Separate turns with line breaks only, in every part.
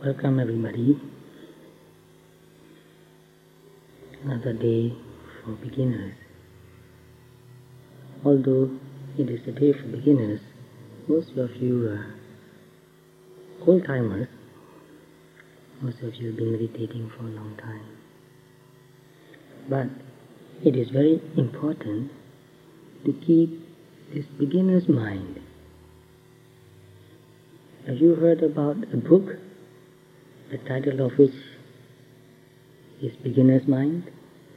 Welcome everybody. Another day for beginners. Although it is a day for beginners, most of you are old-timers. Most of you have been meditating for a long time. But it is very important to keep this beginner's mind. Have you heard about a book, the title of which is Beginner's Mind?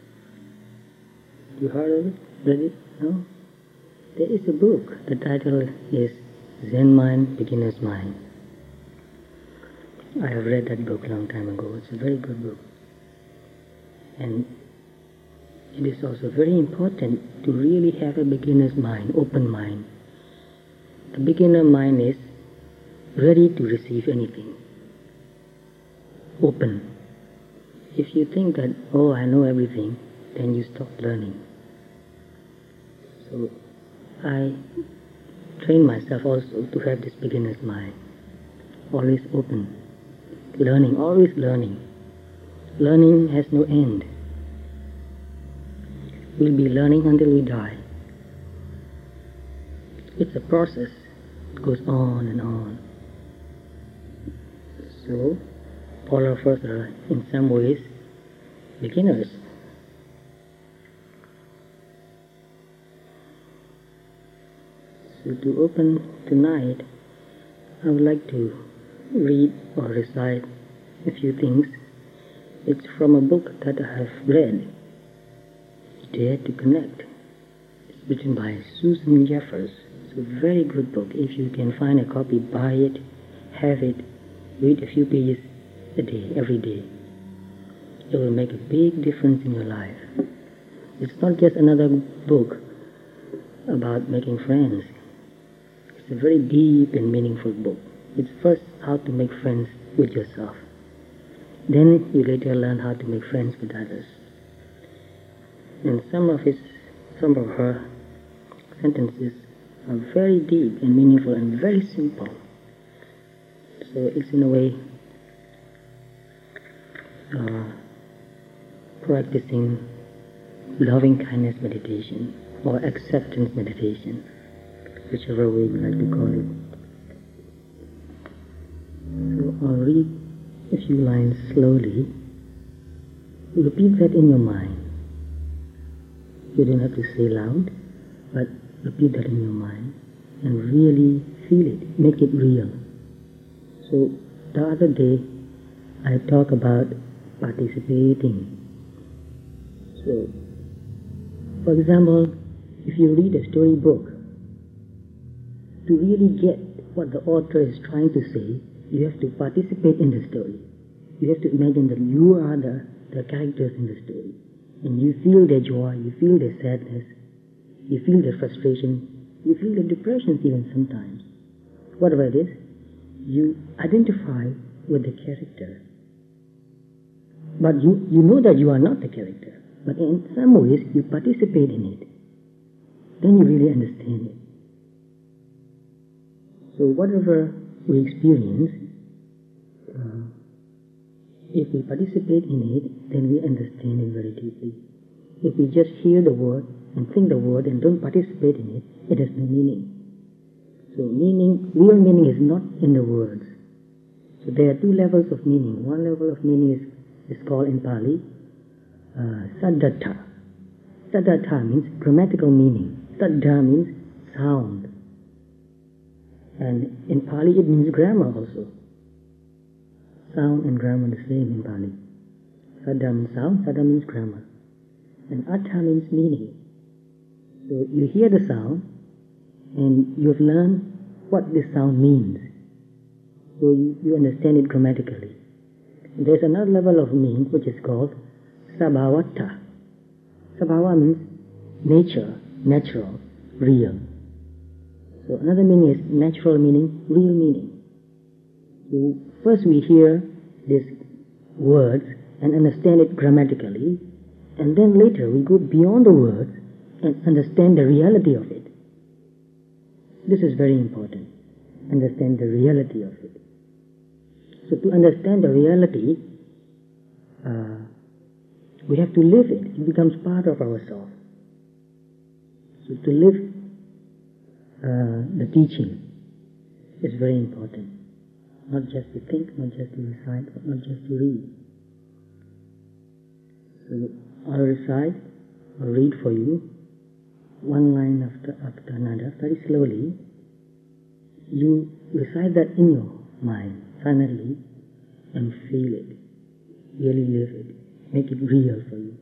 You heard of it? Read it? No? There is a book. The title is Zen Mind, Beginner's Mind. I have read that book a long time ago. It's a very good book. And it is also very important to really have a beginner's mind, open mind. A beginner mind is ready to receive anything. Open. If you think that, oh, I know everything, then you stop learning. So I train myself also to have this beginner's mind. Always open. Learning, always learning. Learning has no end. We'll be learning until we die. It's a process. It goes on and on. So, all of us are, in some ways, beginners. So to open tonight, I would like to read or recite a few things. It's from a book that I have read, Dare to Connect. It's written by Susan Jeffers. It's a very good book. If you can find a copy, buy it, have it, read a few pages a day, every day. It will make a big difference in your life. It's not just another book about making friends. It's a very deep and meaningful book. It's first how to make friends with yourself. Then you later learn how to make friends with others. And some of her sentences are very deep and meaningful and very simple. So it's in a way practicing loving kindness meditation or acceptance meditation, whichever way you like to call it. So I'll read a few lines slowly. Repeat that in your mind. You don't have to say loud, but repeat that in your mind and really feel it, make it real. So the other day I talked about participating. So, for example, if you read a story book, to really get what the author is trying to say, you have to participate in the story. You have to imagine that you are the characters in the story. And you feel their joy, you feel their sadness, you feel their frustration, you feel their depressions even sometimes. Whatever it is, you identify with the character. But you know that you are not the character. But in some ways, you participate in it. Then you really understand it. So whatever we experience, if we participate in it, then we understand it very deeply. If we just hear the word and think the word and don't participate in it, it has no meaning. So real meaning is not in the words. So there are two levels of meaning. One level of meaning is called in Pali Saddhatha. Saddhatha means grammatical meaning. Saddha means sound. And in Pali it means grammar also. Sound and grammar the same in Pali. Saddha means sound, Saddha means grammar. And Artha means meaning. So you hear the sound and you've learned what this sound means. So you understand it grammatically. There's another level of meaning which is called Sabhavata. Sabhava means nature, natural, real. So another meaning is natural meaning, real meaning. So first we hear these words and understand it grammatically, and then later we go beyond the words and understand the reality of it. This is very important. Understand the reality of it. So to understand the reality, we have to live it. It becomes part of ourselves. So to live the teaching is very important. Not just to think, not just to recite, but not just to read. So I'll recite or read for you one line after another, very slowly. You recite that in your mind, silently, and feel it. Really live it. Make it real for you.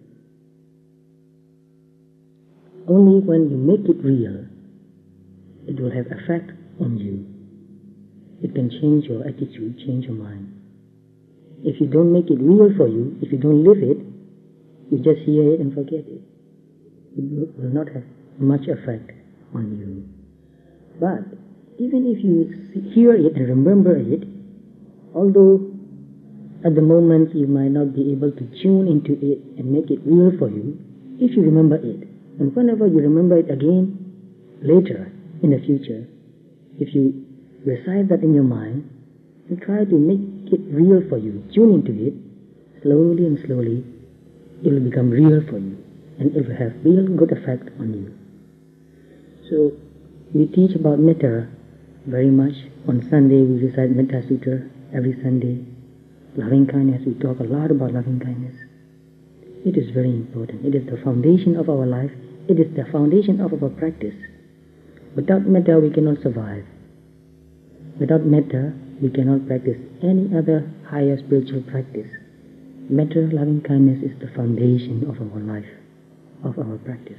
Only when you make it real, it will have effect on you. It can change your attitude, change your mind. If you don't make it real for you, if you don't live it, you just hear it and forget it. It will not have much effect on you. But even if you hear it and remember it, although at the moment you might not be able to tune into it and make it real for you, if you remember it, and whenever you remember it again, later, in the future, if you recite that in your mind, and try to make it real for you, tune into it, slowly and slowly, it will become real for you, and it will have real good effect on you. So, we teach about metta very much. On Sunday, we recite Metta Sutra every Sunday. Loving kindness, we talk a lot about loving kindness. It is very important. It is the foundation of our life. It is the foundation of our practice. Without metta, we cannot survive. Without metta, we cannot practice any other higher spiritual practice. Metta, loving kindness, is the foundation of our life, of our practice.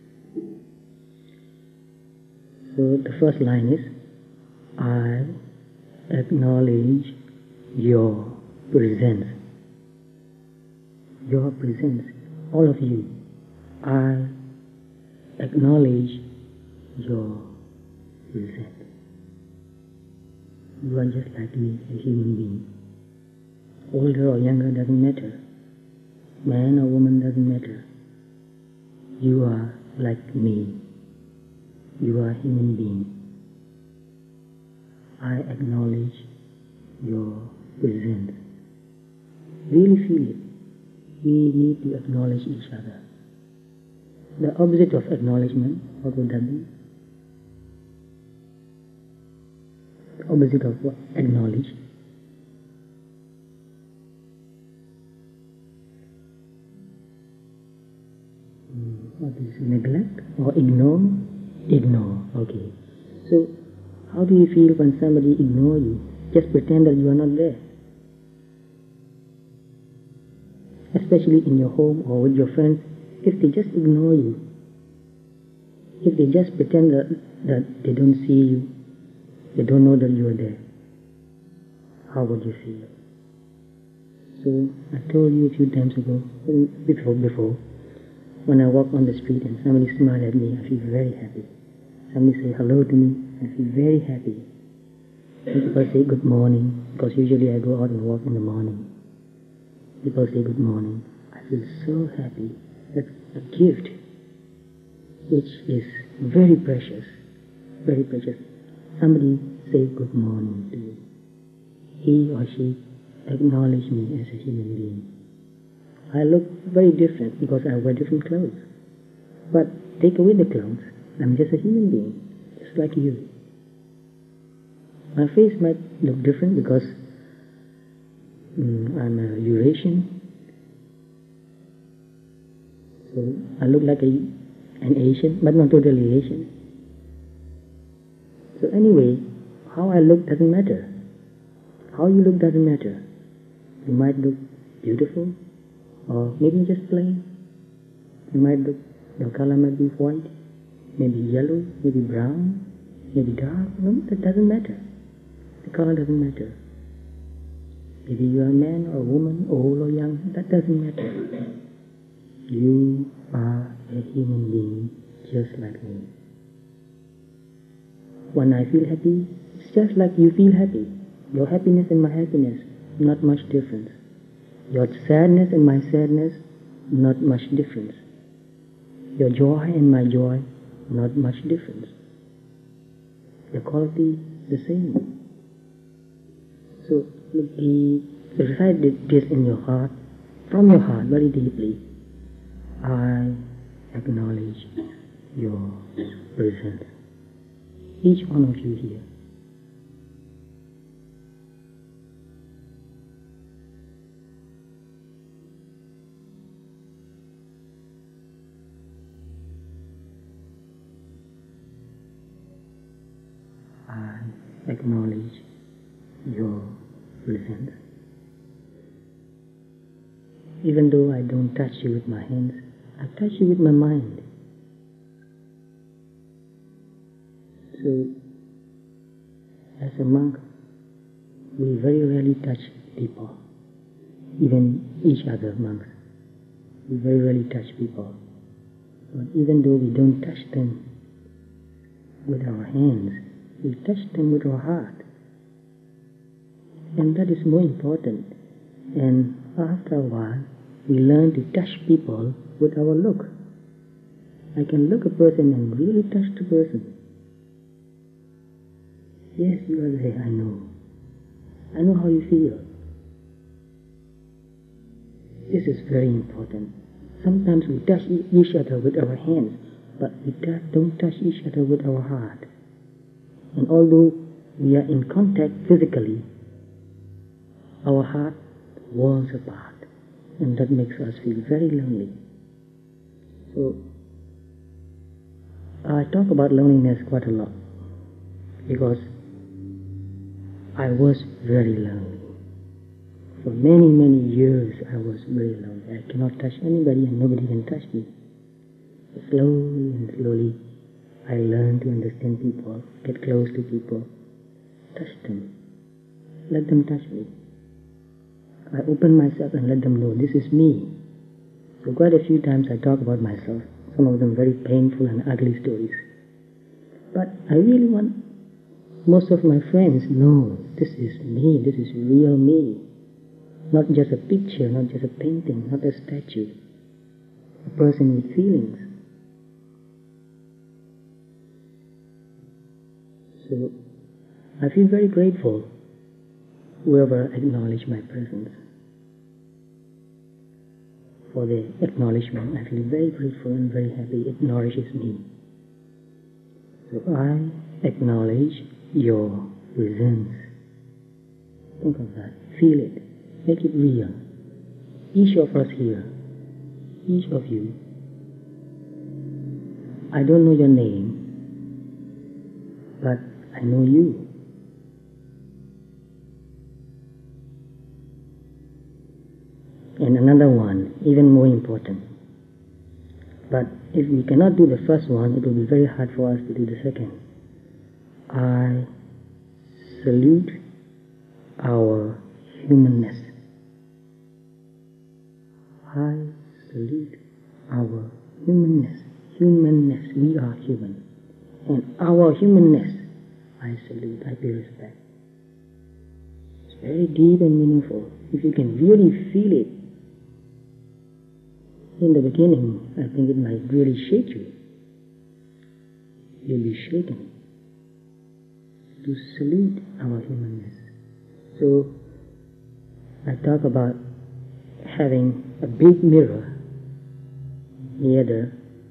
So the first line is, I acknowledge your presence. Your presence, all of you. I acknowledge your presence. You are just like me, a human being. Older or younger doesn't matter. Man or woman doesn't matter. You are like me. You are a human being. I acknowledge your presence. Really feel it. We need to acknowledge each other. The opposite of acknowledgement, what would that be? The opposite of what? Acknowledge. What is neglect or ignore? Ignore, okay. So, how do you feel when somebody ignores you? Just pretend that you are not there. Especially in your home or with your friends, if they just ignore you, if they just pretend that they don't see you, they don't know that you are there, how would you feel? So, I told you a few times ago, before, when I walk on the street and somebody smiles at me, I feel very happy. Somebody say hello to me, I feel very happy. When people say good morning, because usually I go out and walk in the morning. People say good morning, I feel so happy. That's a gift which is very precious, very precious. Somebody say good morning to you. He or she acknowledge me as a human being. I look very different because I wear different clothes. But take away the clothes, I'm just a human being, just like you. My face might look different because I'm a Eurasian. So I look like an Asian, but not totally Asian. So anyway, how I look doesn't matter. How you look doesn't matter. You might look beautiful, or maybe just plain. You might look, your color might be white, maybe yellow, maybe brown, maybe dark. No, that doesn't matter. The color doesn't matter. Maybe you are a man or a woman, old or young, that doesn't matter. You are a human being just like me. When I feel happy, it's just like you feel happy. Your happiness and my happiness, not much difference. Your sadness and my sadness, not much difference. Your joy and my joy, not much difference. The quality, the same. So, Recite this in your heart, from your heart, very deeply. I acknowledge your presence. Each one of you here. I acknowledge your presence. Even though I don't touch you with my hands, I touch you with my mind. So, as a monk, we very rarely touch people, even each other monks. We very rarely touch people. But even though we don't touch them with our hands, we touch them with our heart. And that is more important. And after a while, we learn to touch people with our look. I can look a person and really touch the person. Yes, you are there, I know. I know how you feel. This is very important. Sometimes we touch each other with our hands, but we don't touch each other with our heart. And although we are in contact physically, our heart walls apart, and that makes us feel very lonely. So, I talk about loneliness quite a lot, because I was very lonely. For many, many years I was very lonely. I cannot touch anybody and nobody can touch me. Slowly and slowly I learned to understand people, get close to people, touch them, let them touch me. I open myself and let them know this is me. So quite a few times I talk about myself, some of them very painful and ugly stories. But I really want most of my friends know this is me, this is real me. Not just a picture, not just a painting, not a statue. A person with feelings. So I feel very grateful whoever acknowledged my presence. For the acknowledgement, I feel very grateful and very happy. It nourishes me. So I acknowledge your presence. Think of that. Feel it. Make it real. Each of us here, each of you, I don't know your name, but I know you. And another one, even more important. But if we cannot do the first one, it will be very hard for us to do the second. I salute our humanness. I salute our humanness. Humanness, we are human. And our humanness, I salute, I pay respect. It's very deep and meaningful. If you can really feel it, in the beginning, I think it might really shake you. You'll be shaken to salute our humanness. So, I talk about having a big mirror near the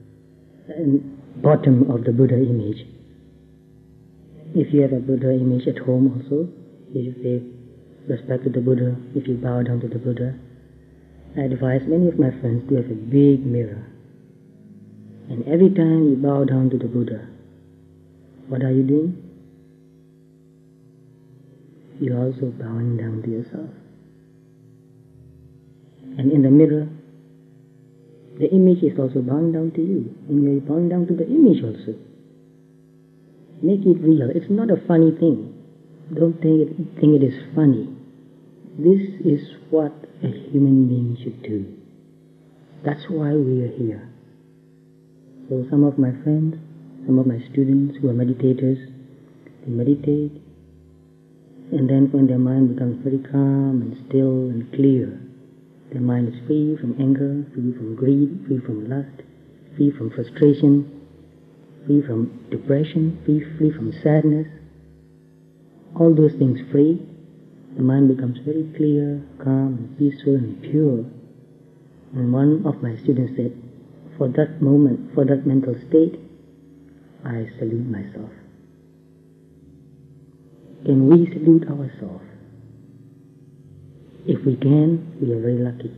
bottom of the Buddha image. If you have a Buddha image at home also, you pay respect to the Buddha, if you bow down to the Buddha, I advise many of my friends to have a big mirror. And every time you bow down to the Buddha, what are you doing? You're also bowing down to yourself. And in the mirror, the image is also bowing down to you. And you're bowing down to the image also. Make it real. It's not a funny thing. Don't think it is funny. This is what a human being should do. That's why we are here. So some of my friends, some of my students who are meditators, they meditate, and then when their mind becomes very calm and still and clear, their mind is free from anger, free from greed, free from lust, free from frustration, free from depression, free from sadness. All those things free. the mind becomes very clear, calm, and peaceful and pure. And one of my students said, for that moment, for that mental state, I salute myself. Can we salute ourselves? If we can, we are very lucky.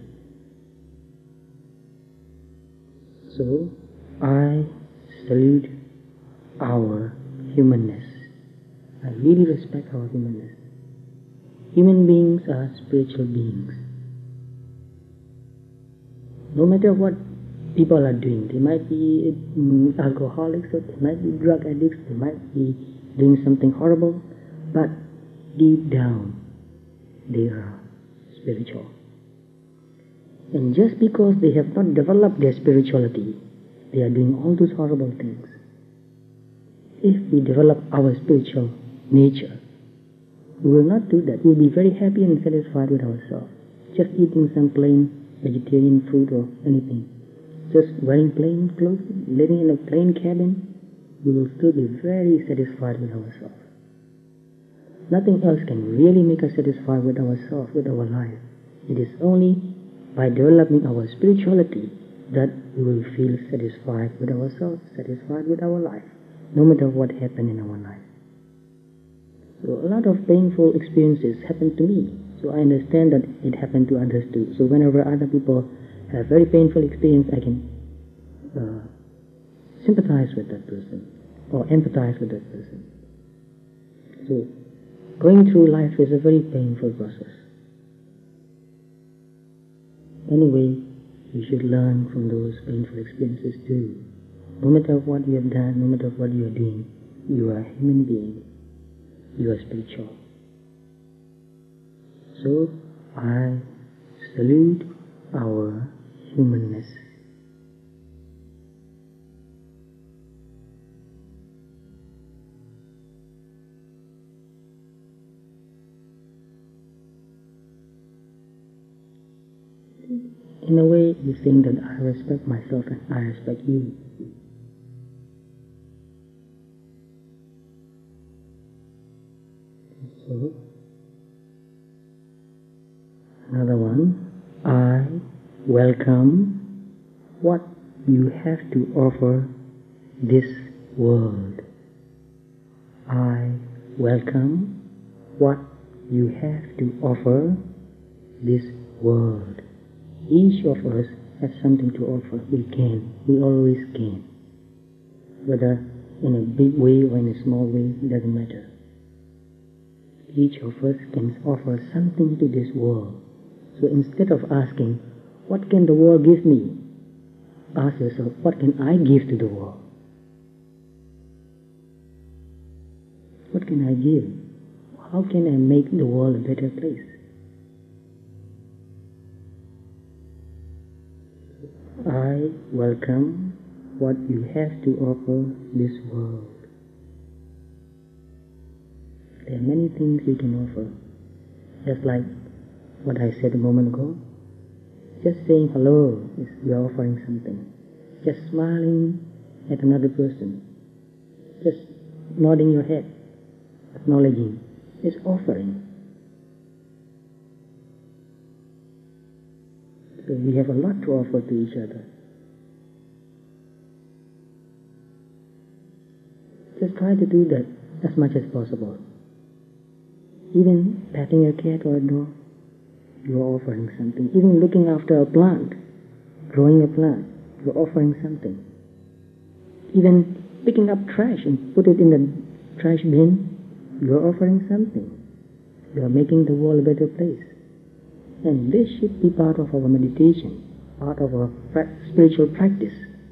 So, I salute our humanness. I really respect our humanness. Human beings are spiritual beings. No matter what people are doing, they might be alcoholics, or they might be drug addicts, they might be doing something horrible, but deep down, they are spiritual. And just because they have not developed their spirituality, they are doing all those horrible things. If we develop our spiritual nature, we will not do that. We will be very happy and satisfied with ourselves. Just eating some plain vegetarian food or anything. Just wearing plain clothes, living in a plain cabin, we will still be very satisfied with ourselves. Nothing else can really make us satisfied with ourselves, with our life. It is only by developing our spirituality that we will feel satisfied with ourselves, satisfied with our life, no matter what happened in our life. So a lot of painful experiences happened to me, so I understand that it happened to others too. So whenever other people have very painful experience, I can sympathize with that person or empathize with that person. So going through life is a very painful process. Anyway, you should learn from those painful experiences too. No matter what you have done, no matter what you are doing, you are a human being. You are spiritual. So, I salute our humanness. In a way, you think that I respect myself and I respect you. So, another one, I welcome what you have to offer this world. I welcome what you have to offer this world. Each of us has something to offer. We always can. Whether in a big way or in a small way, it doesn't matter. Each of us can offer something to this world. So instead of asking, what can the world give me? Ask yourself, what can I give to the world? What can I give? How can I make the world a better place? I welcome what you have to offer this world. There are many things you can offer. Just like what I said a moment ago. Just saying hello is you are offering something. Just smiling at another person. Just nodding your head, acknowledging, is offering. So we have a lot to offer to each other. Just try to do that as much as possible. Even patting a cat or a dog, you are offering something. Even looking after a plant, growing a plant, you are offering something. Even picking up trash and put it in the trash bin, you are offering something. You are making the world a better place. And this should be part of our meditation, part of our spiritual practice.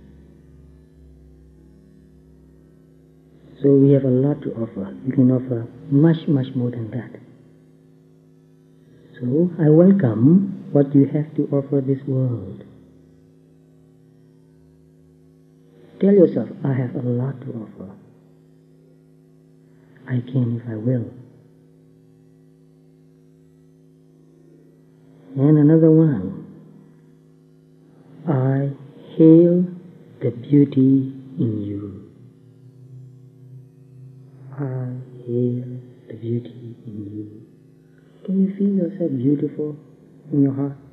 So we have a lot to offer. You can offer much, much more than that. So I welcome what you have to offer this world. Tell yourself, I have a lot to offer. I can if I will. And another one, I hail the beauty in you. I hail the beauty in you. Can you feel yourself beautiful in your heart?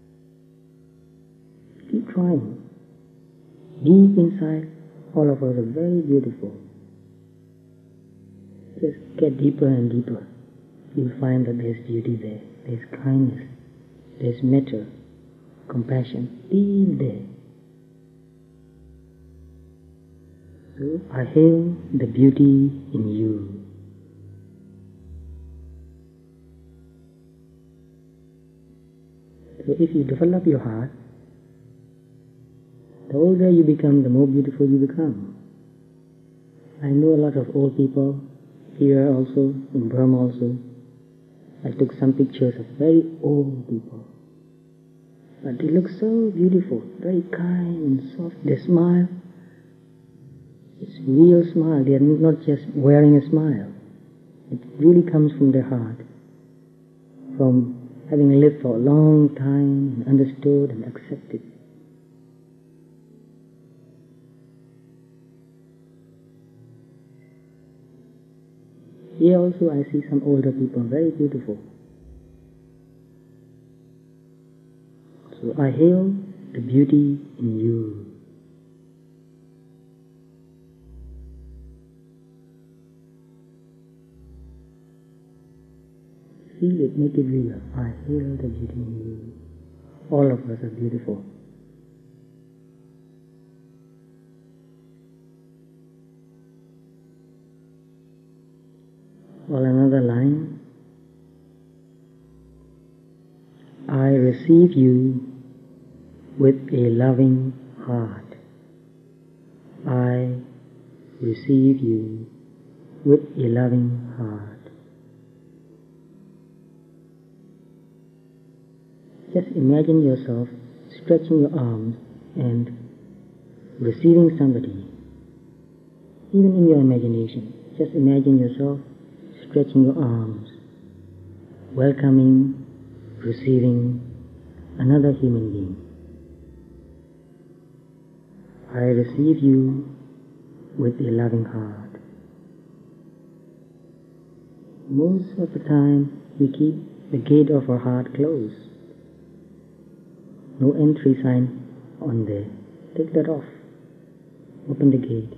Keep trying. Deep inside, all of us are very beautiful. Just get deeper and deeper. You'll find that there's beauty there. There's kindness. There's metta, compassion, deep there. So I hail the beauty in you. So if you develop your heart, the older you become, the more beautiful you become. I know a lot of old people here also, in Burma also. I took some pictures of very old people. But they look so beautiful, very kind and soft. They smile. It's a real smile. They are not just wearing a smile. It really comes from their heart, from having lived for a long time and understood and accepted. Here also I see some older people, very beautiful. So I hail the beauty in you. Feel it, make it real. I hail the beauty in you. All of us are beautiful. Or another line. I receive you with a loving heart. I receive you with a loving heart. Just imagine yourself stretching your arms and receiving somebody. Even in your imagination, just imagine yourself stretching your arms, welcoming, receiving another human being. I receive you with a loving heart. Most of the time, we keep the gate of our heart closed. No entry sign on there. Take that off. Open the gate.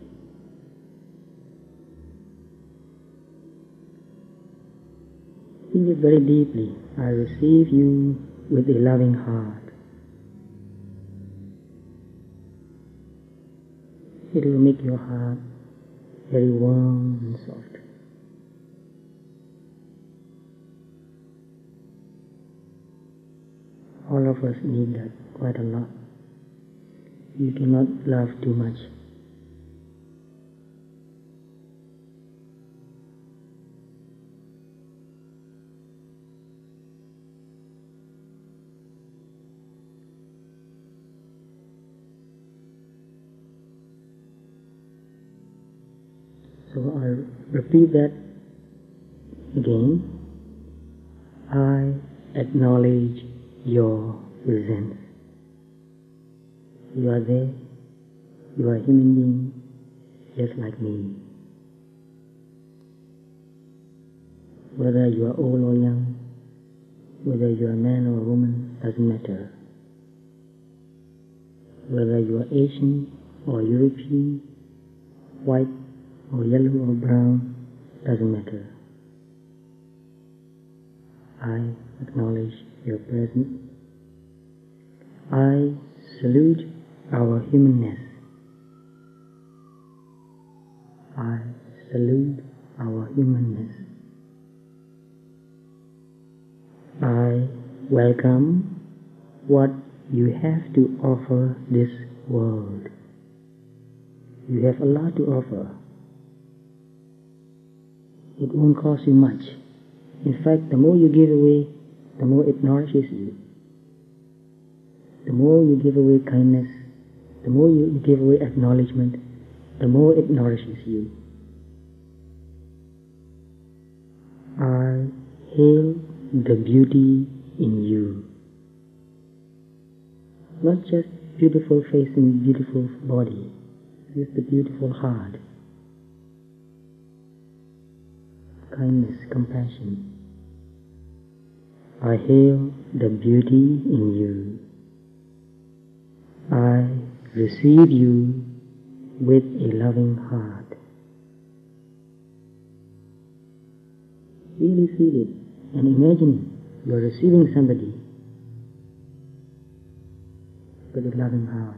Feel it very deeply. I receive you with a loving heart. It will make your heart very warm and soft. All of us need that quite a lot. You cannot love too much. So I'll repeat that again. I acknowledge your presence. You are there. You are a human being, just like me. Whether you are old or young, whether you are a man or a woman, doesn't matter. Whether you are Asian or European, white or yellow or brown, doesn't matter. I acknowledge your presence. I salute our humanness. I salute our humanness. I welcome what you have to offer this world. You have a lot to offer. It won't cost you much. In fact, the more you give away, the more it nourishes you. The more you give away kindness, the more you give away acknowledgement, the more it nourishes you. I hail the beauty in you. Not just beautiful face and beautiful body, it's the beautiful heart. Kindness, compassion. I hail the beauty in you. I receive you with a loving heart. Really feel it and imagine you are receiving somebody with a loving heart.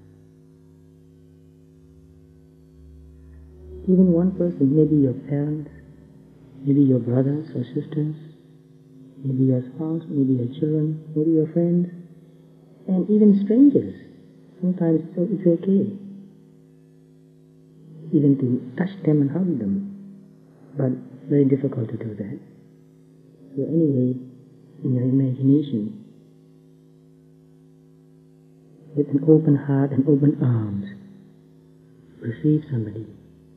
Even one person, maybe your parents, maybe your brothers or sisters, maybe your spouse, maybe your children, maybe your friends, and even strangers. Sometimes it's okay even to touch them and hug them, but very difficult to do that. So anyway, in your imagination, with an open heart and open arms, receive somebody.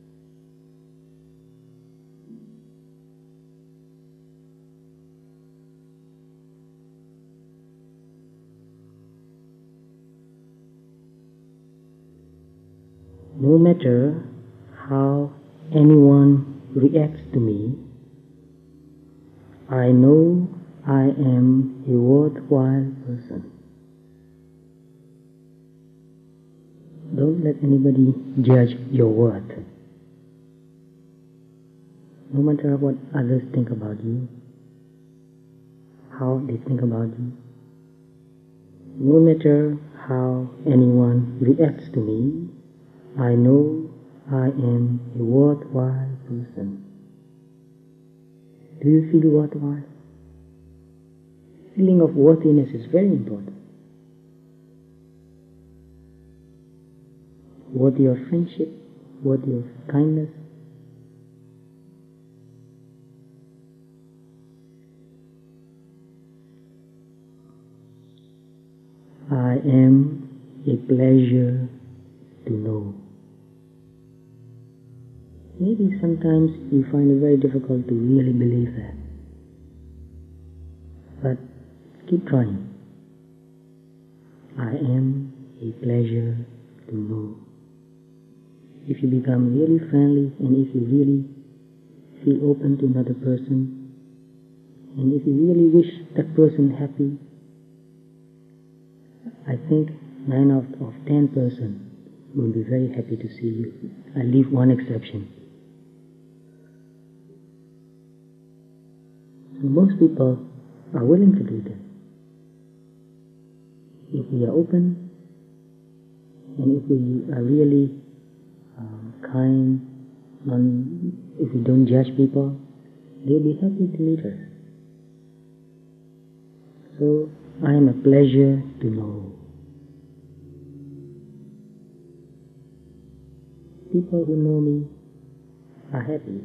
No matter how anyone reacts to me, I know I am a worthwhile person. Don't let anybody judge your worth. No matter what others think about you, how they think about you, no matter how anyone reacts to me, I know I am a worthwhile person. Do you feel worthwhile? Feeling of worthiness is very important. Worthy of friendship, worthy of kindness. I am a pleasure to know. Maybe sometimes you find it very difficult to really believe that. But keep trying. I am a pleasure to know. If you become really friendly and if you really feel open to another person and if you really wish that person happy, I think 9 out of 10 persons will be very happy to see you. I leave one exception. So most people are willing to do that. If we are open and if we are really kind, if we don't judge people, they'll be happy to meet us. So I am a pleasure to know. People who know me are happy.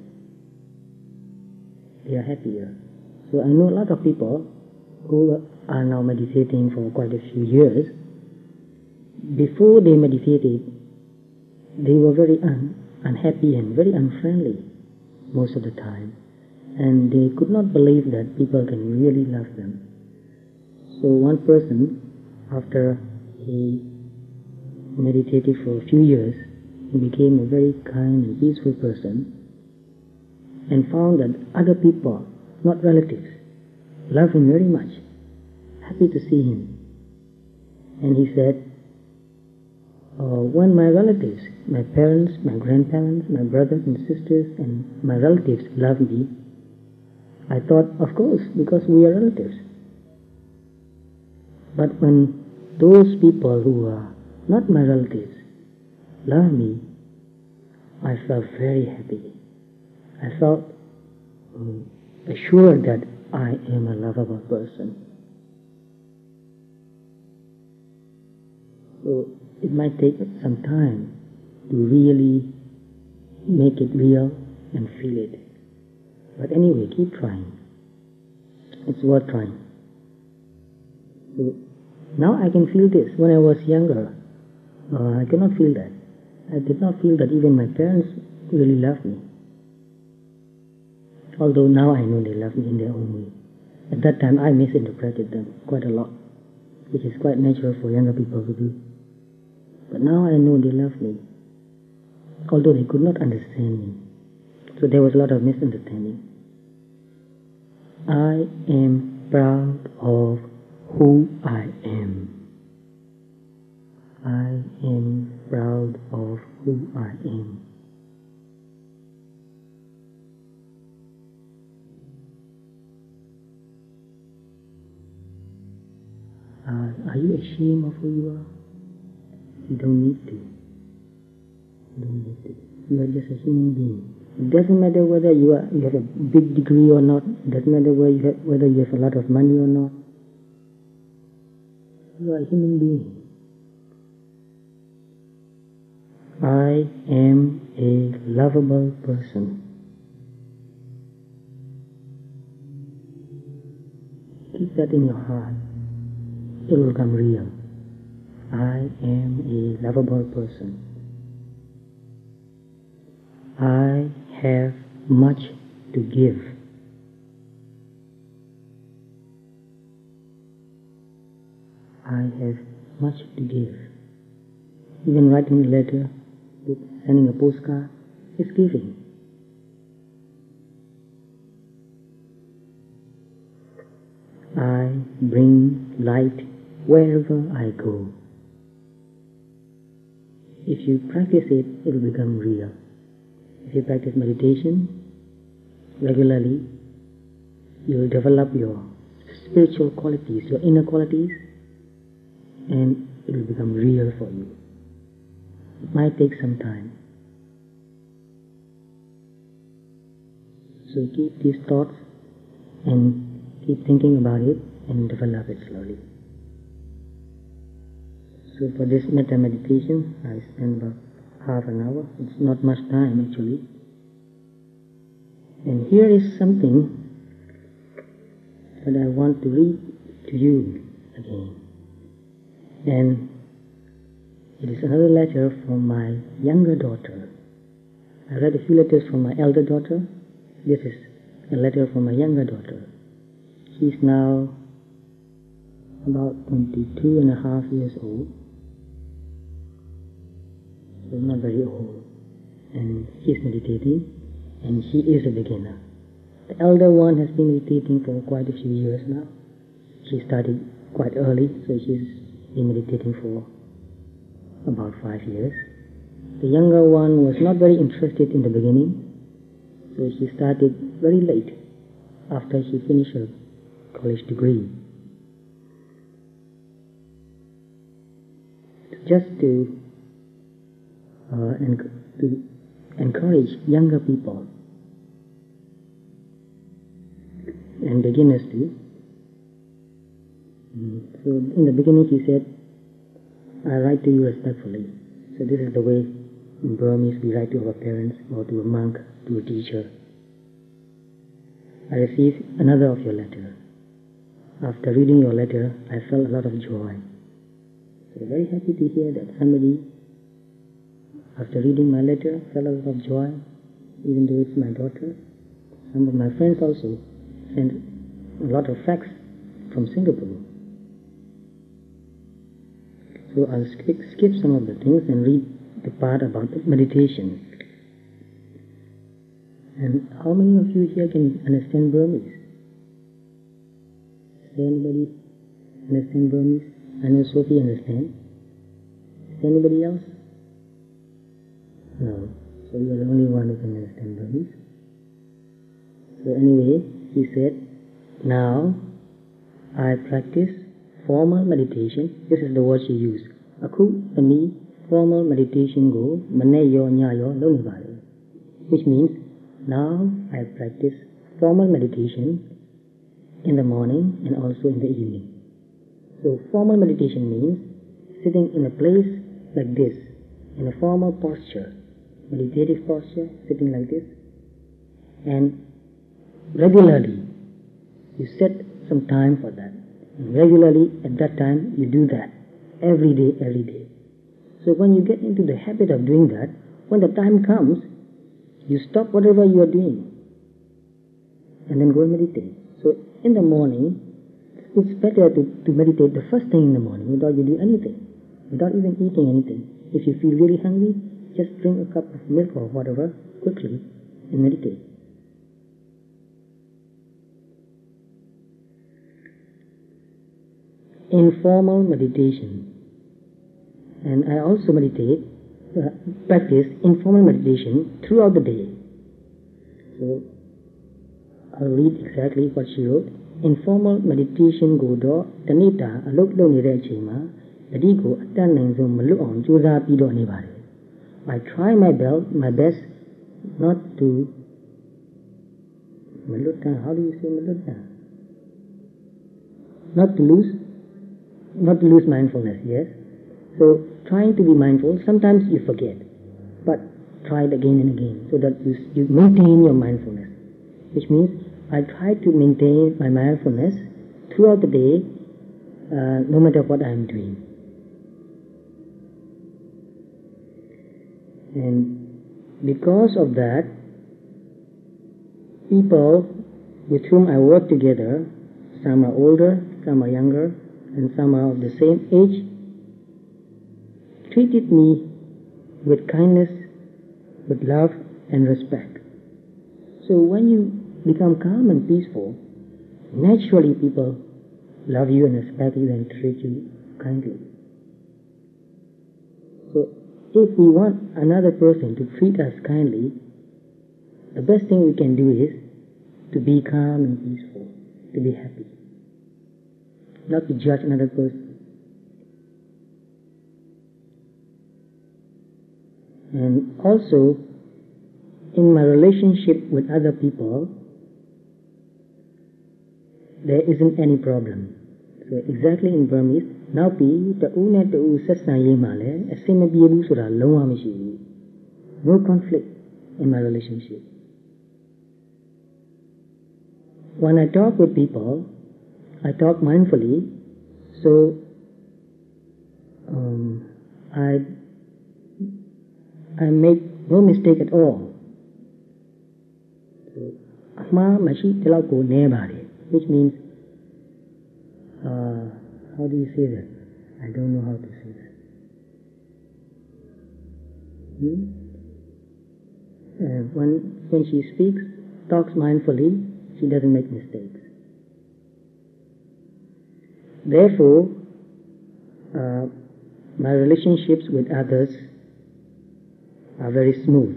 They are happier. So I know a lot of people who are now meditating for quite a few years. Before they meditated, they were very unhappy and very unfriendly most of the time. And they could not believe that people can really love them. So one person, after he meditated for a few years, he became a very kind and peaceful person and found that other people, not relatives, loved him very much, happy to see him. And he said, when my relatives, my parents, my grandparents, my brothers and sisters and my relatives love me, I thought, of course, because we are relatives. But when those people who are not my relatives love me, I felt very happy. I felt assured that I am a lovable person. So it might take some time to really make it real and feel it. But anyway, keep trying. It's worth trying. So now I can feel this. When I was younger, I could not feel that. I did not feel that even my parents really loved me. Although now I know they love me in their own way. At that time I misinterpreted them quite a lot, which is quite natural for younger people to do. But now I know they love me, although they could not understand me. So there was a lot of misunderstanding. I am proud of who I am. I am proud of who I am. Are you ashamed of who you are? You don't need to. You don't need to. You are just a human being. It doesn't matter whether you have a big degree or not. It doesn't matter whether you have a lot of money or not. You are a human being. I am a lovable person. Keep that in your heart. It will come real. I am a lovable person. I have much to give. I have much to give. Even writing a letter, sending a postcard, is giving. I bring light wherever I go. If you practice it, it will become real. If you practice meditation regularly, you will develop your spiritual qualities, your inner qualities, and it will become real for you. It might take some time. So keep these thoughts and keep thinking about it and develop it slowly. So for this metta meditation, I spend about half an hour. It's not much time actually. And here is something that I want to read to you again. And it is another letter from my younger daughter. I read a few letters from my elder daughter. This is a letter from my younger daughter. She's now about 22 and a half years old. So not very old. And she's meditating, and she is a beginner. The elder one has been meditating for quite a few years now. She started quite early, so she's been meditating for about 5 years. The younger one was not very interested in the beginning, so she started very late, after she finished her college degree. Just to encourage younger people and beginners too. So in the beginning she said, I write to you respectfully. So this is the way in Burmese we write to our parents or to a monk, to a teacher. I received another of your letter. After reading your letter, I felt a lot of joy. So very happy to hear that somebody, after reading my letter, felt a lot of joy, even though it's my daughter. Some of my friends also sent a lot of facts from Singapore. So I'll skip some of the things and read the part about the meditation. And how many of you here can understand Burmese? Does anybody understand Burmese? I know Sophie understands. Does anybody else? No. So you're the only one who can understand Burmese. So anyway, he said, now I practice formal meditation. This is the word she used. Aku tami formal meditation go mane yo nya yo lo ni pare. Which means now I practice formal meditation in the morning and also in the evening. So formal meditation means sitting in a place like this, in a formal posture, meditative posture, sitting like this, and regularly you set some time for that. And regularly at that time you do that every day. So when you get into the habit of doing that, when the time comes, you stop whatever you are doing and then go and meditate. So in the morning, it's better to meditate the first thing in the morning without you do anything, without even eating anything. If you feel really hungry, just drink a cup of milk or whatever quickly and meditate. informal meditation. And I also practice informal meditation throughout the day. So I'll read exactly what she wrote. Informal meditation go do tanita alok lo nire chima tadi ko atan nang so malu on chosa pi do ni bare. I try my best not to maluta. How do you say maluta? Not to lose mindfulness. Yes. So trying to be mindful. Sometimes you forget, but try it again and again so that you maintain your mindfulness. Which means I try to maintain my mindfulness throughout the day, no matter what I am doing. And because of that, people with whom I work together, some are older, some are younger, and some are of the same age, treated me with kindness, with love and respect. So when you become calm and peaceful, naturally people love you and respect you and treat you kindly. So if we want another person to treat us kindly, the best thing we can do is to be calm and peaceful, to be happy, not to judge another person. And also, in my relationship with other people, there isn't any problem. So exactly in Burmese, now pi ta'u ne ta'u sassan yi ma le asin ma piye bu soda longwa mashi bu. No conflict in my relationship. When I talk with people, I talk mindfully, so I make no mistake at all. Which means, how do you say that? I don't know how to say that. When she speaks, talks mindfully, she doesn't make mistakes. Therefore, my relationships with others are very smooth.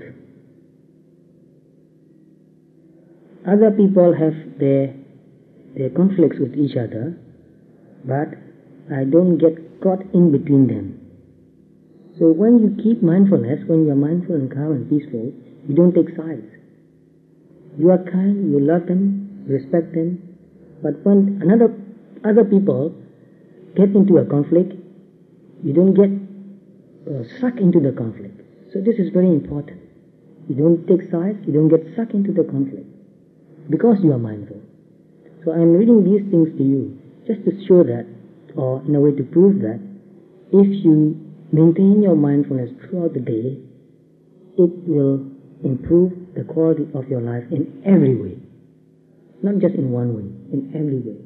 Other people have their conflicts with each other, but I don't get caught in between them. So when you keep mindfulness, when you are mindful and calm and peaceful, you don't take sides. You are kind, you love them, respect them, but when other people get into a conflict, you don't get sucked into the conflict. So this is very important. You don't take sides, you don't get sucked into the conflict, because you are mindful. So I am reading these things to you just to show that, or in a way to prove that, if you maintain your mindfulness throughout the day, it will improve the quality of your life in every way. Not just in one way, in every way.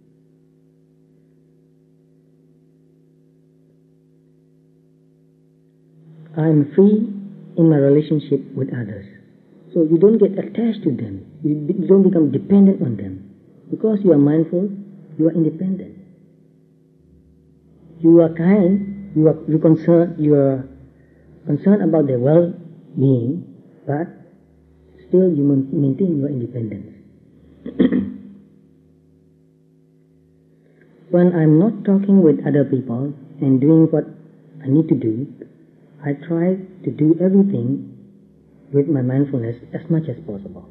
I am free in my relationship with others. So you don't get attached to them. You don't become dependent on them. Because you are mindful, you are independent. You are kind, you are concerned about their well-being, but still you maintain your independence. When I'm not talking with other people and doing what I need to do, I try to do everything with my mindfulness as much as possible.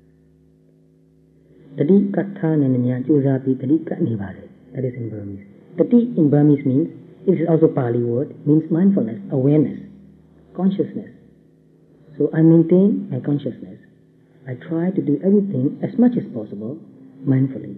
Tadi katha nananya chosapi tadi kat ni bare. That is in Burmese. Tati in Burmese means, it is also Pali word, means mindfulness, awareness, consciousness. So I maintain my consciousness. I try to do everything as much as possible mindfully.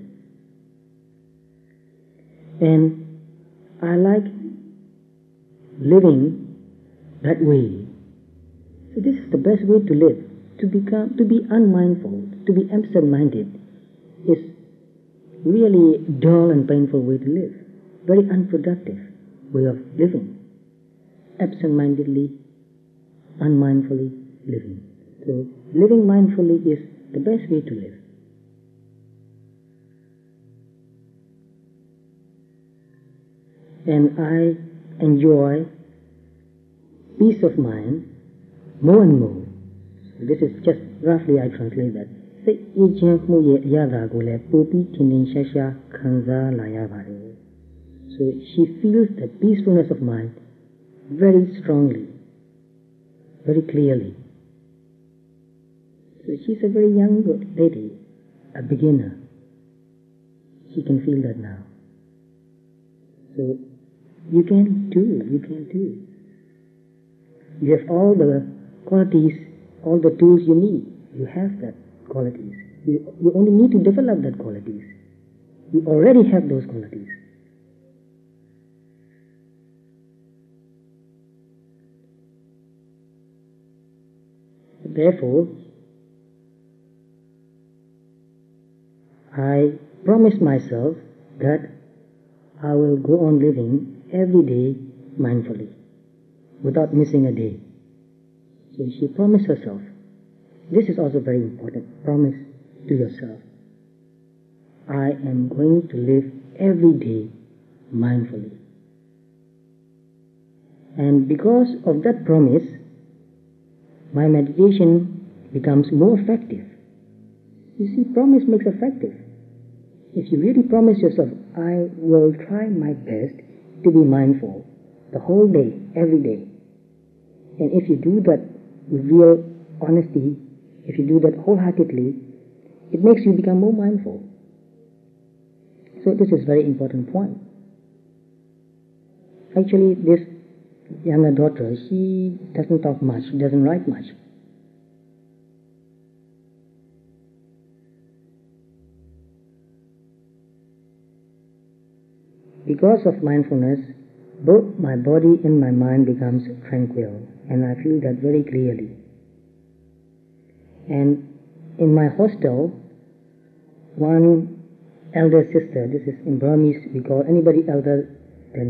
And I like living that way. So this is the best way to live. To be unmindful, to be absent-minded is really dull and painful way to live. Very unproductive way of living. Absent-mindedly, unmindfully living. So living mindfully is the best way to live. And I enjoy peace of mind more and more. So this is just roughly I translate that. စိတ်အေးချမ်းမှုရဲ့အရာသာကိုလည်းပိုပြီးထင်ထင်ရှားရှားခံစားလာရပါတယ် So she feels the peacefulness of mind very strongly, very clearly. So she's a very young lady, a beginner. She can feel that now. So you can too. You have all the qualities, all the tools you need. You have that qualities. You only need to develop that qualities. You already have those qualities. Therefore, I promise myself that I will go on living every day mindfully, without missing a day. So she promised herself. This is also very important. Promise to yourself. I am going to live every day mindfully. And because of that promise, my meditation becomes more effective. You see, promise makes effective. If you really promise yourself, I will try my best to be mindful the whole day, every day. And if you do that with real honesty, if you do that wholeheartedly, it makes you become more mindful. So this is a very important point. Actually, this younger daughter, she doesn't talk much, doesn't write much. Because of mindfulness, both my body and my mind becomes tranquil, and I feel that very clearly. And in my hostel, one elder sister, this is in Burmese, we call anybody elder than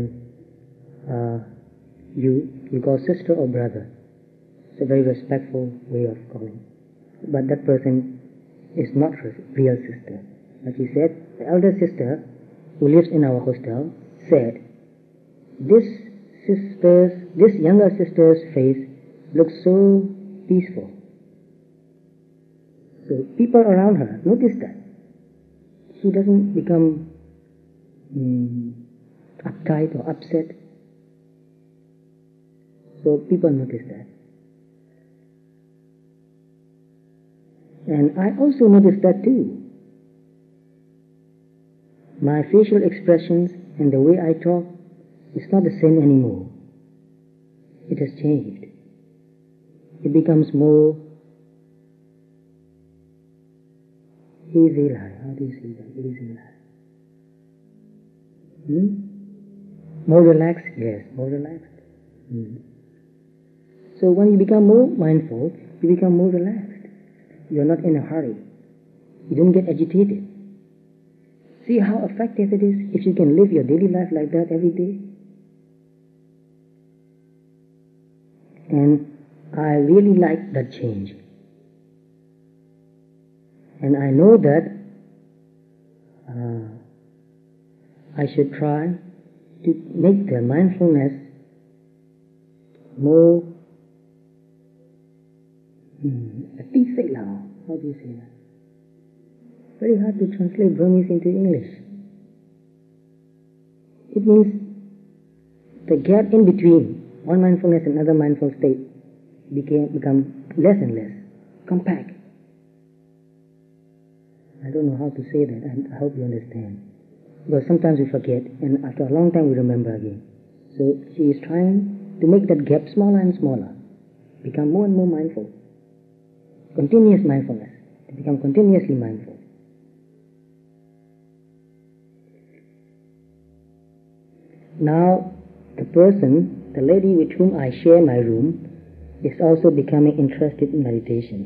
you call sister or brother. It's a very respectful way of calling. But that person is not real sister. But he said, the elder sister who lives in our hostel said, this younger sister's face looks so peaceful. So people around her notice that. She doesn't become uptight or upset. So people notice that. And I also noticed that too. My facial expressions and the way I talk is not the same anymore. It has changed. It becomes more easy life. How do you say that? Easy life. More relaxed? Yes, more relaxed. So when you become more mindful, you become more relaxed. You are not in a hurry. You don't get agitated. See how effective it is if you can live your daily life like that every day? And I really like that change. And I know that I should try to make the mindfulness more how do you say that? Very hard to translate Burmese into English. It means the gap in between one mindfulness and another mindful state become less and less, compact. I don't know how to say that, and I hope you understand. Because sometimes we forget, and after a long time we remember again. So she is trying to make that gap smaller and smaller, become more and more mindful. Continuous mindfulness, to become continuously mindful. Now, the lady with whom I share my room, is also becoming interested in meditation.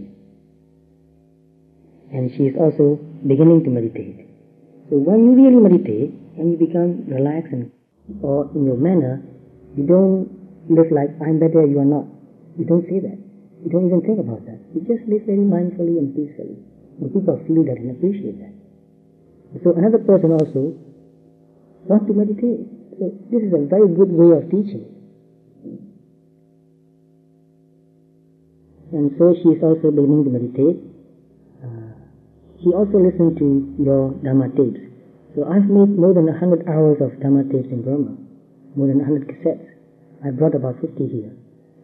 And she is also beginning to meditate. So when you really meditate, and you become relaxed or in your manner, you don't live like, I'm better, you are not. You don't say that. You don't even think about that. You just live very mindfully and peacefully. And people feel that and appreciate that. So another person also wants to meditate. So So this is a very good way of teaching. And so she is also beginning to meditate. She also listened to your Dhamma tapes. So I've made more than 100 hours of Dhamma tapes in Burma, more than 100 cassettes. I brought about 50 here.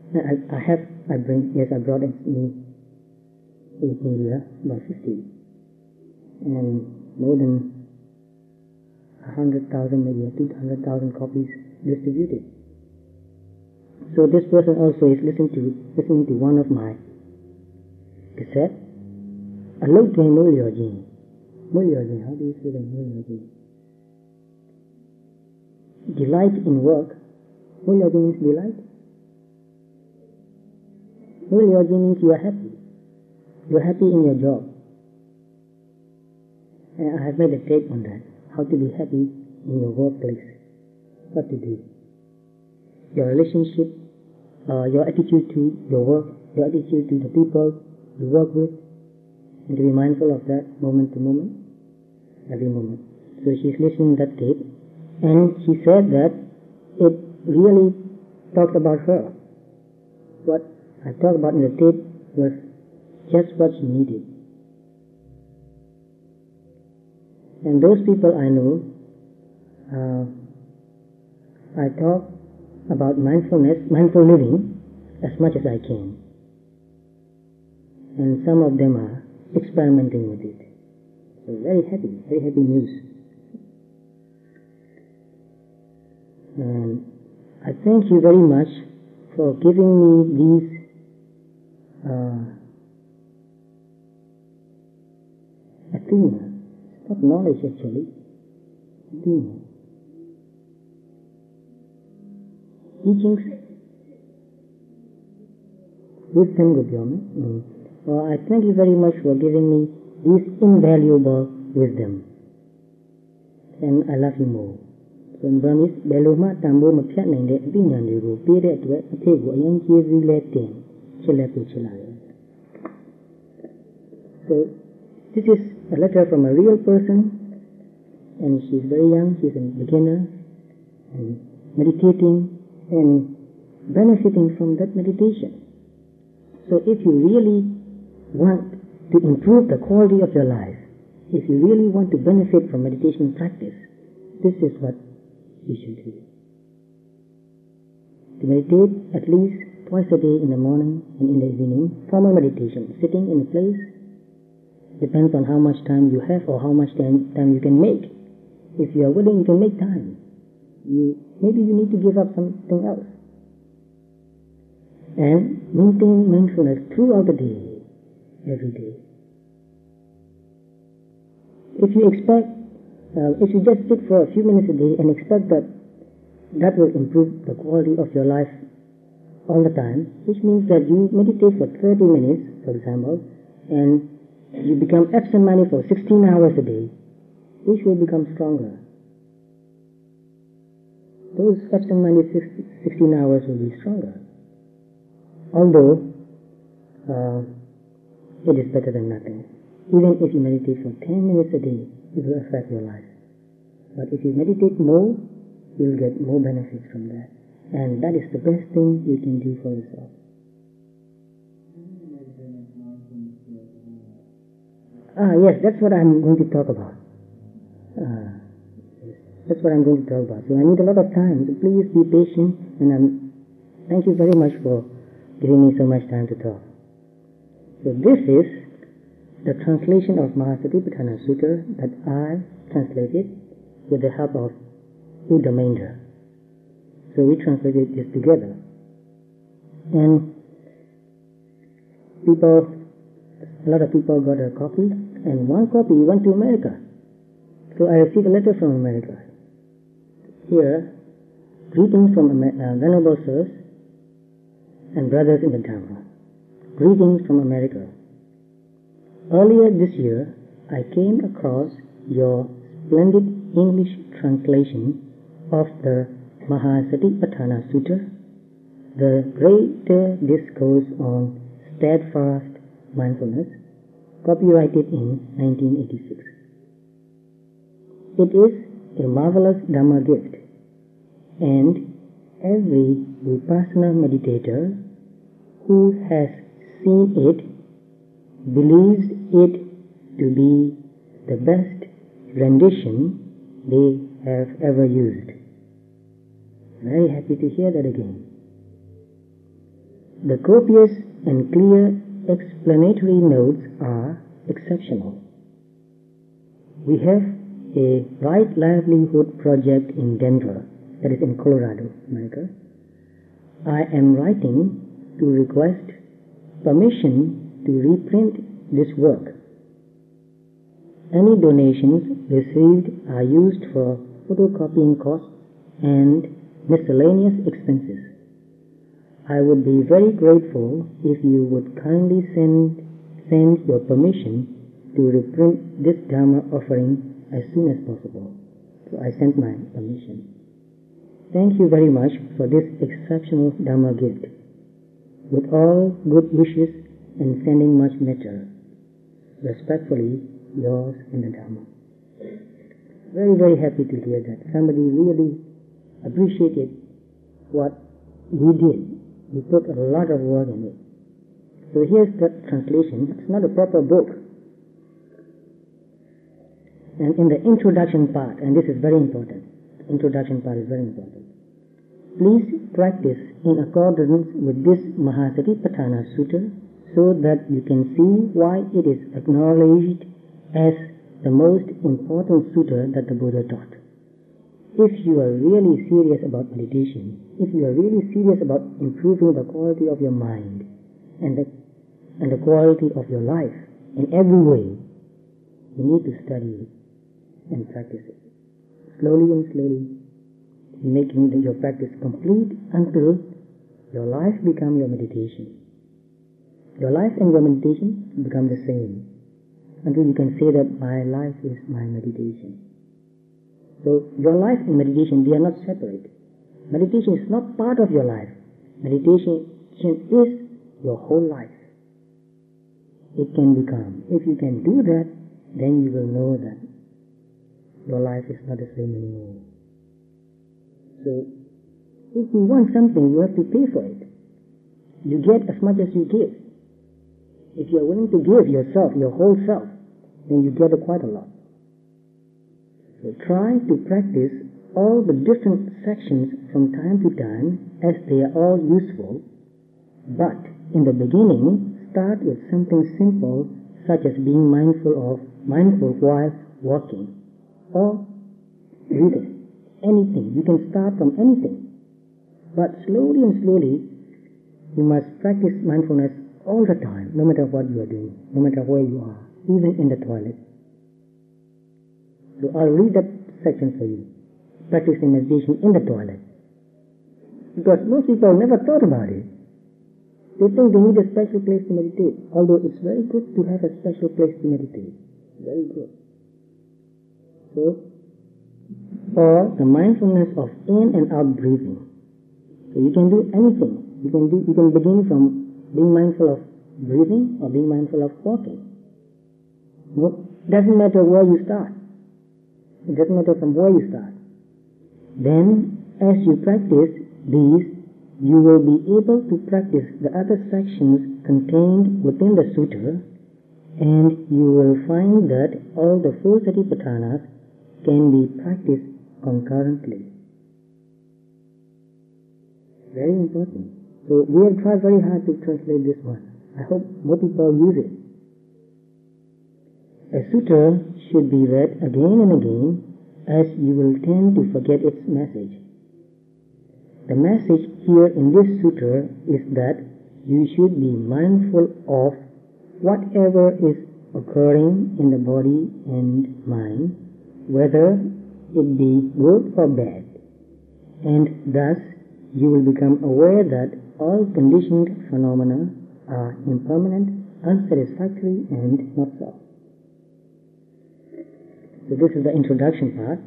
I brought it with me here, about 50. And more than 100,000, maybe 200,000 copies distributed. So this person also is listening to one of my cassettes. Alokdin Mulyojin. Mulyojin, how do you say that? Mulyojin? Delight in work. Mulyojin means delight. Mulyojin means you are happy. You are happy in your job. And I have made a tape on that. How to be happy in your workplace. What to do. Your relationship, your attitude to your work, your attitude to the people you work with, and to be mindful of that moment to moment, every moment. So she's listening to that tape, and she said that it really talks about her. What I talked about in the tape was just what she needed. And those people I know, I talk about mindfulness, mindful living, as much as I can. And some of them are experimenting with it. So very happy news. And I thank you very much for giving me these athena. It's not knowledge actually. Athena. Teachings. Wisdom Gopyama. Well, I thank you very much for giving me this invaluable wisdom. And I love you more. So in Burmese, Beloma Tambo Mapyat Nande Abinyan Yugo, Pere at Wet, Apego, a young Jesu Latin, Chilapu Chilaya. So this is a letter from a real person, and she's very young, she's a beginner, and meditating and benefiting from that meditation. So if you really want to improve the quality of your life, if you really want to benefit from meditation practice, this is what you should do. To meditate at least twice a day in the morning and in the evening, formal meditation, sitting in a place, depends on how much time you have or how much time you can make. If you are willing, you can make time. Maybe you need to give up something else. And maintain mindfulness throughout the day, every day. If you just sit for a few minutes a day and expect that will improve the quality of your life all the time, which means that you meditate for 30 minutes, for example, and you become absent-minded for 16 hours a day, which will become stronger. Those absent-minded 16 hours will be stronger. Although it is better than nothing. Even if you meditate for 10 minutes a day, it will affect your life. But if you meditate more, you'll get more benefits from that. And that is the best thing you can do for yourself. Yes, that's what I'm going to talk about. That's what I'm going to talk about. So I need a lot of time. So please be patient, and thank you very much for giving me so much time to talk. So this is the translation of Mahasatipatthana Sutta that I translated with the help of Uddamendra. So we translated this together. And a lot of people got a copy, and one copy went to America. So I received a letter from America. Here, greetings from Venerable Sirs and brothers in the Dhamma. Greetings from America. Earlier this year, I came across your splendid English translation of the Mahasatipatthana Sutta, the greater discourse on steadfast mindfulness, copyrighted in 1986. It is a marvelous Dhamma gift, And every Vipassana meditator who has seen it believes it to be the best rendition they have ever used. Very happy to hear that again. The copious and clear explanatory notes are exceptional. We have a Right Livelihood project in Denver, that is in Colorado, America. I am writing to request permission to reprint this work. Any donations received are used for photocopying costs and miscellaneous expenses. I would be very grateful if you would kindly send your permission to reprint this Dharma offering as soon as possible. So I sent my permission. Thank you very much for this exceptional Dharma gift. With all good wishes and sending much metta. Respectfully, yours in the Dharma. Very, very happy to hear that. Somebody really appreciated what we did. We put a lot of work in it. So here's the translation. It's not a proper book. And in the introduction part, and this is very important, the introduction part is very important. Please practice in accordance with this Mahasatipatthana Sutta so that you can see why it is acknowledged as the most important sutta that the Buddha taught. If you are really serious about meditation, if you are really serious about improving the quality of your mind and the quality of your life in every way, you need to study it and practice it. Slowly and slowly, making your practice complete until your life becomes your meditation. Your life and your meditation become the same until you can say that my life is my meditation. So your life and meditation, they are not separate. Meditation is not part of your life. Meditation is your whole life. It can become. If you can do that, then you will know that your life is not the same anymore. So, if you want something, you have to pay for it. You get as much as you give. If you are willing to give yourself, your whole self, then you get quite a lot. So try to practice all the different sections from time to time as they are all useful. But in the beginning, start with something simple such as being mindful while walking or reading. Anything. You can start from anything. But slowly and slowly, you must practice mindfulness all the time, no matter what you are doing, no matter where you are, even in the toilet. So I'll read that section for you. Practicing meditation in the toilet. Because most people never thought about it. They think they need a special place to meditate, although it's very good to have a special place to meditate. Very good. So, or the mindfulness of in and out breathing. So you can do anything. You can begin from being mindful of breathing or being mindful of walking. It doesn't matter where you start. It doesn't matter from where you start. Then, as you practice these, you will be able to practice the other sections contained within the sutta, and you will find that all the four satipatthanas can be practiced concurrently. Very important. So we have tried very hard to translate this one. I hope more people use it. A sutta should be read again and again, as you will tend to forget its message. The message here in this sutta is that you should be mindful of whatever is occurring in the body and mind, whether it be good or bad, and thus you will become aware that all conditioned phenomena are impermanent, unsatisfactory, and not self. So this is the introduction part,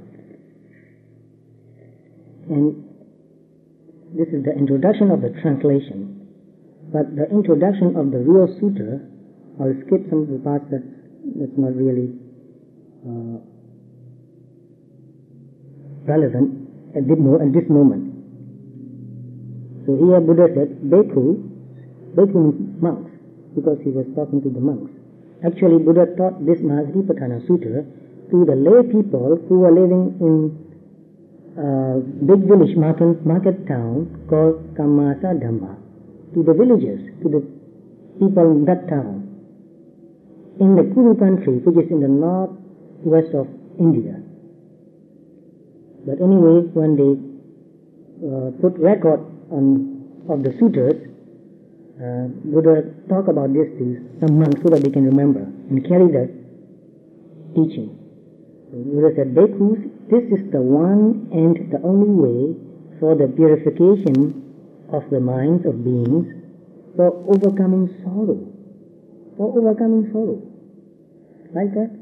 and this is the introduction of the translation. But the introduction of the real sutta, I'll skip some of the parts that's not really relevant, at this moment. So here Buddha said, Bhikkhu means monks, because he was talking to the monks. Actually, Buddha taught this Mahasatikapatthana Sutta to the lay people who were living in a big village market town called Kammasa Dhamma, to the villagers, to the people in that town, in the Kuru country, which is in the northwest of India. But anyway, when they put record of the sutras, Buddha talk about this to some monks so that they can remember and carry the teaching. So Buddha said, Bhikkhus, this is the one and the only way for the purification of the minds of beings, for overcoming sorrow. For overcoming sorrow. Like that?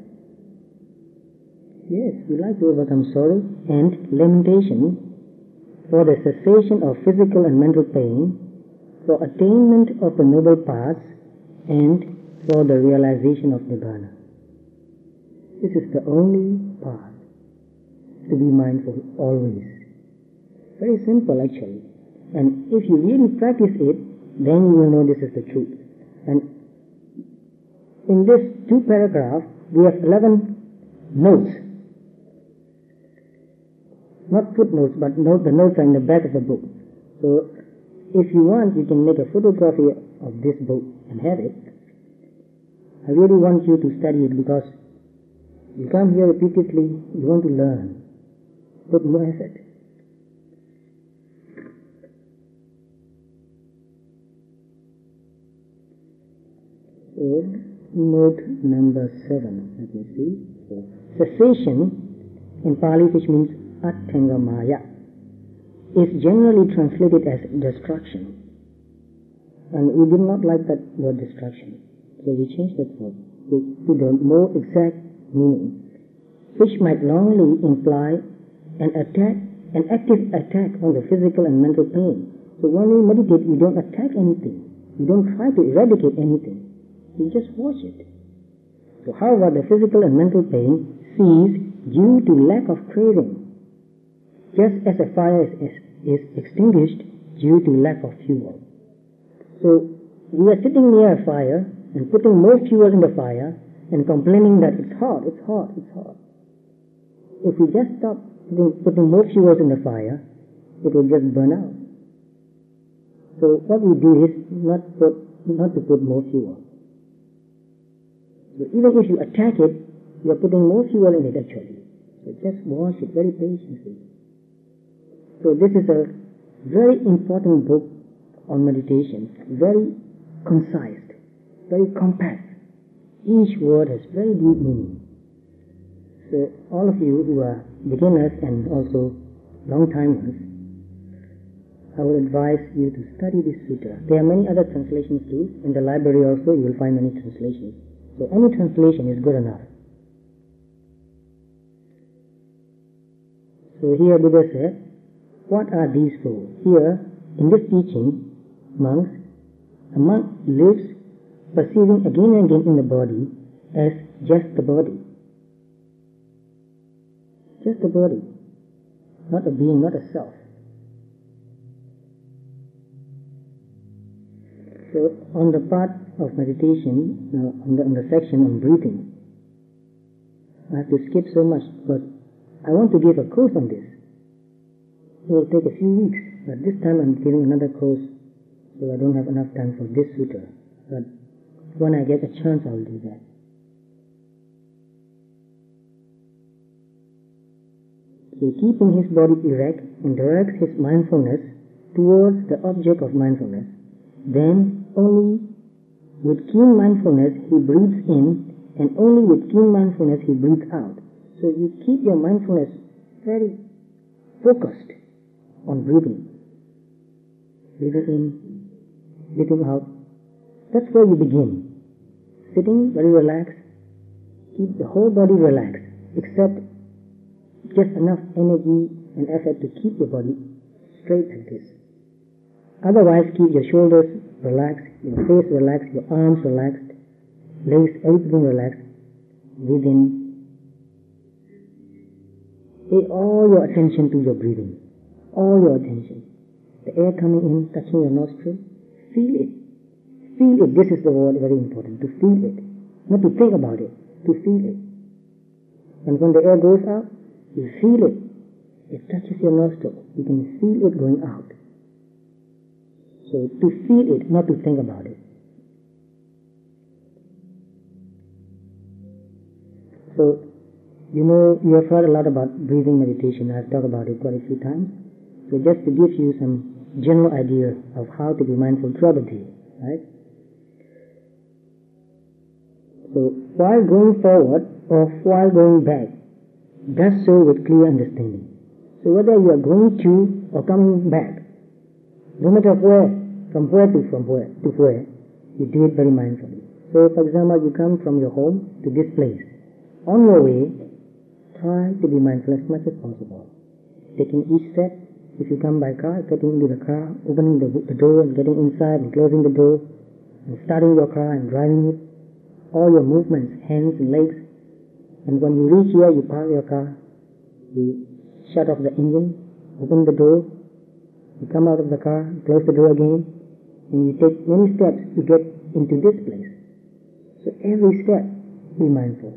Yes, we like to overcome sorrow and lamentation, for the cessation of physical and mental pain, for attainment of the noble paths, and for the realization of Nibbana. This is the only path to be mindful always. Very simple actually. And if you really practice it, then you will know this is the truth. And in this 2 paragraphs, we have 11 notes. Not footnotes, but the notes are in the back of the book. So, if you want, you can make a photography of this book and have it. I really want you to study it because you come here repeatedly, you want to learn. Put more effort. So, note number 7, let me see. So, cessation in Pali, which means Atthanga is generally translated as destruction. And we did not like that word destruction. So we changed that word to the more exact meaning, which might wrongly imply an active attack on the physical and mental pain. So when we meditate, we don't attack anything. We don't try to eradicate anything. We just watch it. So however, the physical and mental pain cease due to lack of craving, just as a fire is extinguished due to lack of fuel. So we are sitting near a fire and putting more fuel in the fire and complaining that it's hot, it's hot, it's hot. If we just stop putting more fuel in the fire, it will just burn out. So what we do is not to put more fuel. So even if you attack it, you are putting more fuel in it actually. So just watch it very patiently. So this is a very important book on meditation, very concise, very compact. Each word has very deep meaning. So all of you who are beginners and also long-timers, I would advise you to study this sutta. There are many other translations too. In the library also you will find many translations. So any translation is good enough. So here Buddha said, what are these for? Here, in this teaching, a monk lives perceiving again and again in the body as just the body. Just the body. Not a being, not a self. So, on the part of meditation, on the section on breathing, I have to skip so much, but I want to give a course on this. It will take a few weeks, but this time I'm giving another course, so I don't have enough time for this sutta. But when I get a chance, I'll do that. So keeping his body erect and directs his mindfulness towards the object of mindfulness, then only with keen mindfulness he breathes in, and only with keen mindfulness he breathes out. So you keep your mindfulness very focused on breathing. Breathing in, breathing out. That's where you begin. Sitting very relaxed, keep the whole body relaxed, except just enough energy and effort to keep your body straight like this. Otherwise, keep your shoulders relaxed, your face relaxed, your arms relaxed, legs, everything relaxed. Breathe in. Pay all your attention to your breathing. All your attention. The air coming in, touching your nostril. Feel it. Feel it. This is the word, very important. To feel it. Not to think about it. To feel it. And when the air goes out, you feel it. It touches your nostril. You can feel it going out. So to feel it, not to think about it. So, you know, you have heard a lot about breathing meditation. I've talked about it quite a few times. So just to give you some general idea of how to be mindful throughout the day, right? So while going forward or while going back, does so with clear understanding. So whether you are going to or coming back, no matter where, from where, you do it very mindfully. So for example, you come from your home to this place. On your way, try to be mindful as much as possible. Taking each step, if you come by car, getting into the car, opening the door and getting inside and closing the door, and starting your car and driving it, all your movements, hands and legs. And when you reach here, you park your car, you shut off the engine, open the door, you come out of the car, close the door again, and you take many steps to get into this place. So every step, be mindful.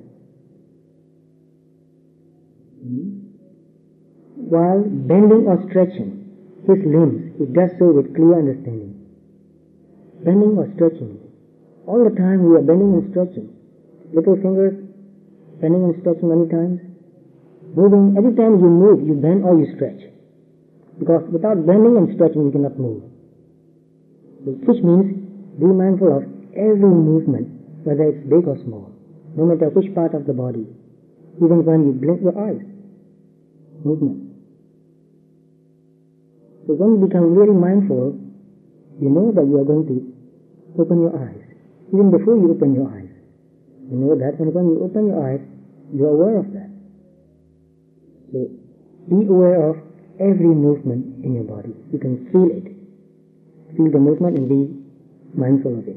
While bending or stretching his limbs, he does so with clear understanding. Bending or stretching. All the time we are bending and stretching. Little fingers, bending and stretching many times. Moving, every time you move, you bend or you stretch. Because without bending and stretching, you cannot move. Which means, be mindful of every movement, whether it's big or small, no matter which part of the body, even when you blink your eyes. Movement. So when you become really mindful, you know that you are going to open your eyes. Even before you open your eyes, you know that, and when you open your eyes, you are aware of that. So be aware of every movement in your body. You can feel it. Feel the movement and be mindful of it.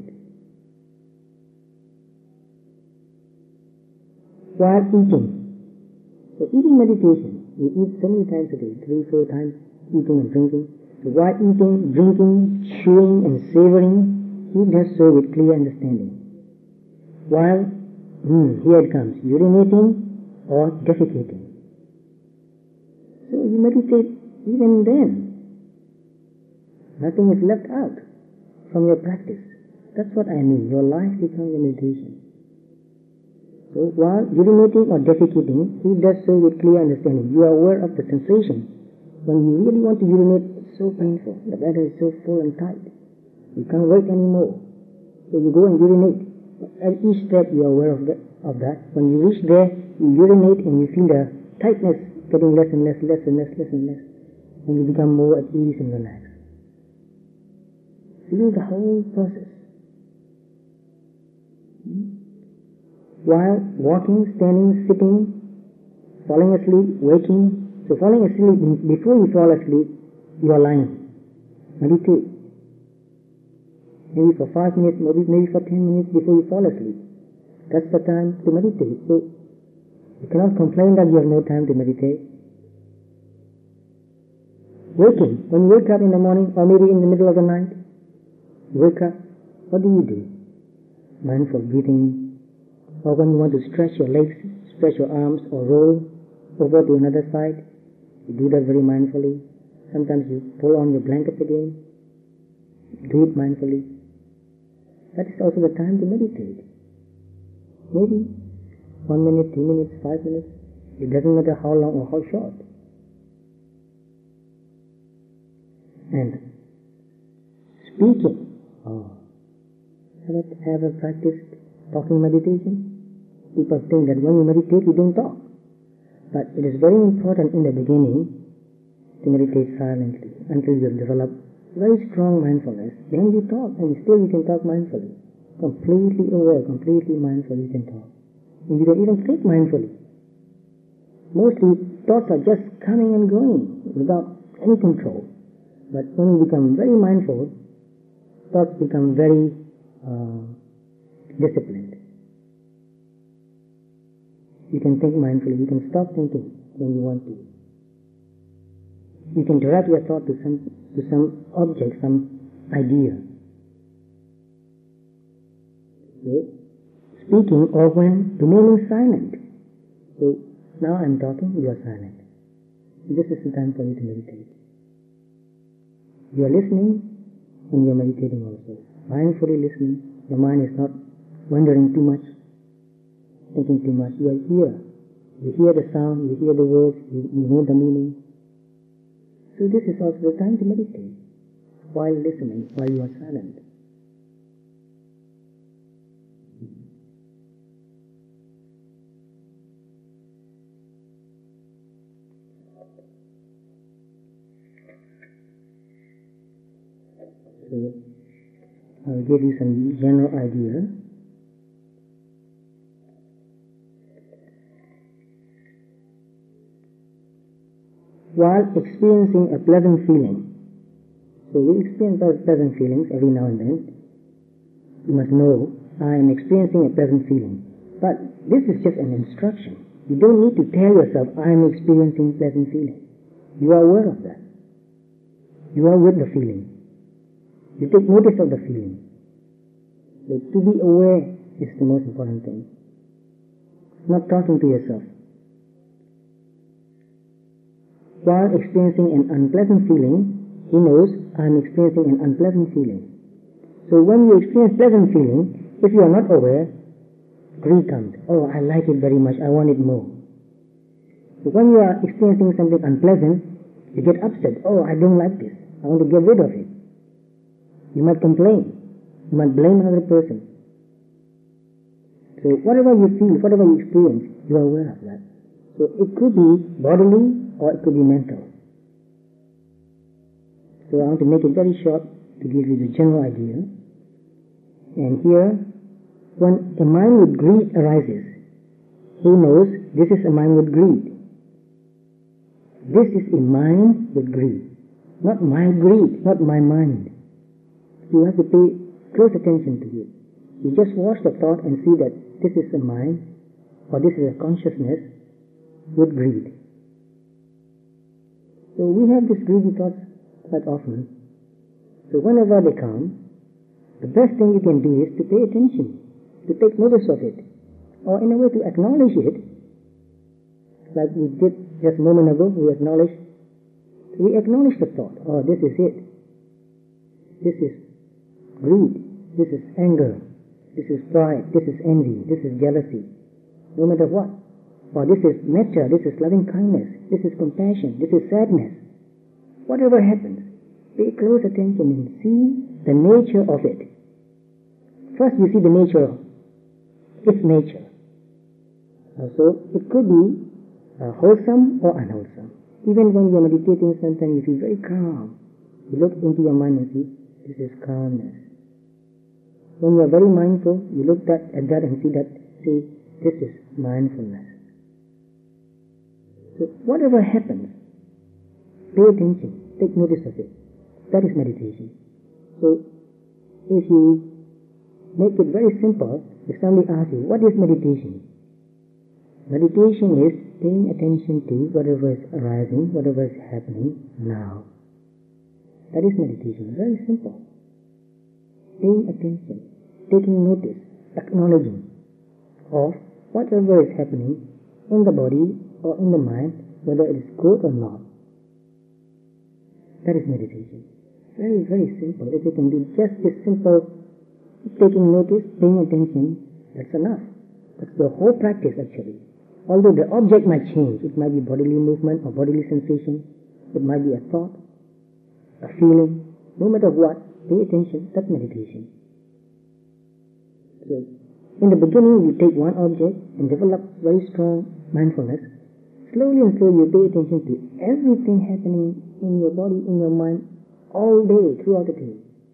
While eating. So eating meditation, we eat so many times a day, 3-4 times, eating and drinking. So while eating, drinking, chewing and savoring, he does so with clear understanding. While, here it comes, urinating or defecating. So you meditate even then. Nothing is left out from your practice. That's what I mean. Your life becomes a meditation. So while urinating or defecating, he does so with clear understanding. You are aware of the sensation. When you really want to urinate, it's so painful. The bladder is so full and tight. You can't wait anymore. So you go and urinate. At each step you are aware of that. When you reach there, you urinate and you feel the tightness getting less and less. And you become more at ease and relaxed. Feel the whole process. While walking, standing, sitting, falling asleep, waking. So falling asleep means before you fall asleep, you are lying. Meditate. Maybe for 5 minutes, maybe for 10 minutes before you fall asleep. That's the time to meditate. So you cannot complain that you have no time to meditate. Waking. When you wake up in the morning or maybe in the middle of the night, you wake up, what do? Mindful breathing. Or when you want to stretch your legs, stretch your arms, or roll over to another side, you do that very mindfully. Sometimes you pull on your blankets again. Do it mindfully. That is also the time to meditate. Maybe 1 minute, 2 minutes, 5 minutes. It doesn't matter how long or how short. And speaking. Have you practiced talking meditation? People think that when you meditate, you don't talk. But it is very important in the beginning to meditate silently until you have developed very strong mindfulness. Then you talk, and still you can talk mindfully. Completely aware, completely mindful, you can talk. And you can even think mindfully. Mostly, thoughts are just coming and going without any control. But when you become very mindful, thoughts become very disciplined. You can think mindfully, you can stop thinking. when you want to. You can direct your thought to some object, some idea. So, speaking or when remaining silent. So now I'm talking, you are silent. This is the time for you to meditate. You are listening and you are meditating also. Mindfully listening. Your mind is not wandering too much, thinking too much. You are here. You hear the sound, you hear the words, you know the meaning. So this is also the time to meditate while listening, while you are silent. So I'll give you some general idea. While experiencing a pleasant feeling, so we experience pleasant feelings every now and then. You must know, I am experiencing a pleasant feeling. But this is just an instruction. You don't need to tell yourself, I am experiencing pleasant feeling. You are aware of that. You are with the feeling. You take notice of the feeling. So to be aware is the most important thing. Not talking to yourself. While experiencing an unpleasant feeling, he knows I am experiencing an unpleasant feeling. So when you experience pleasant feeling, if you are not aware, greed comes. Oh, I like it very much, I want it more. So when you are experiencing something unpleasant, you get upset. Oh, I don't like this, I want to get rid of it. You might complain. You might blame another person. So whatever you feel, whatever you experience, you are aware of that. So it could be bodily or it could be mental. So I want to make it very short to give you the general idea. And here, when a mind with greed arises, he knows this is a mind with greed. This is a mind with greed. Not my greed, not my mind. You have to pay close attention to it. You just watch the thought and see that this is a mind or this is a consciousness with greed. So we have these greedy thoughts quite often. So whenever they come, the best thing you can do is to pay attention, to take notice of it, or in a way to acknowledge it, like we did just a moment ago. We acknowledge the thought. Oh, this is it. This is greed. This is anger. This is pride. This is envy. This is jealousy. No matter what. Or this is metta. This is loving kindness. This is compassion. This is sadness. Whatever happens, pay close attention and see the nature of it. First you see the nature, its nature. So it could be wholesome or unwholesome. Even when you are meditating, sometimes you feel very calm. You look into your mind and see, this is calmness. When you are very mindful, you look at that and see, this is mindfulness. So whatever happens, pay attention, take notice of it. That is meditation. So if you make it very simple, if somebody asks you, what is meditation? Meditation is paying attention to whatever is arising, whatever is happening now. That is meditation. Very simple. Paying attention, taking notice, acknowledging of whatever is happening in the body or in the mind, whether it is good or not. That is meditation. Very, very simple. If you can do just this simple taking notice, paying attention, that's enough. That's the whole practice actually. Although the object might change, it might be bodily movement or bodily sensation, it might be a thought, a feeling, no matter what, pay attention, that's meditation. So, in the beginning you take one object and develop very strong mindfulness. Slowly and slowly you pay attention to everything happening in your body, in your mind, all day, throughout the day.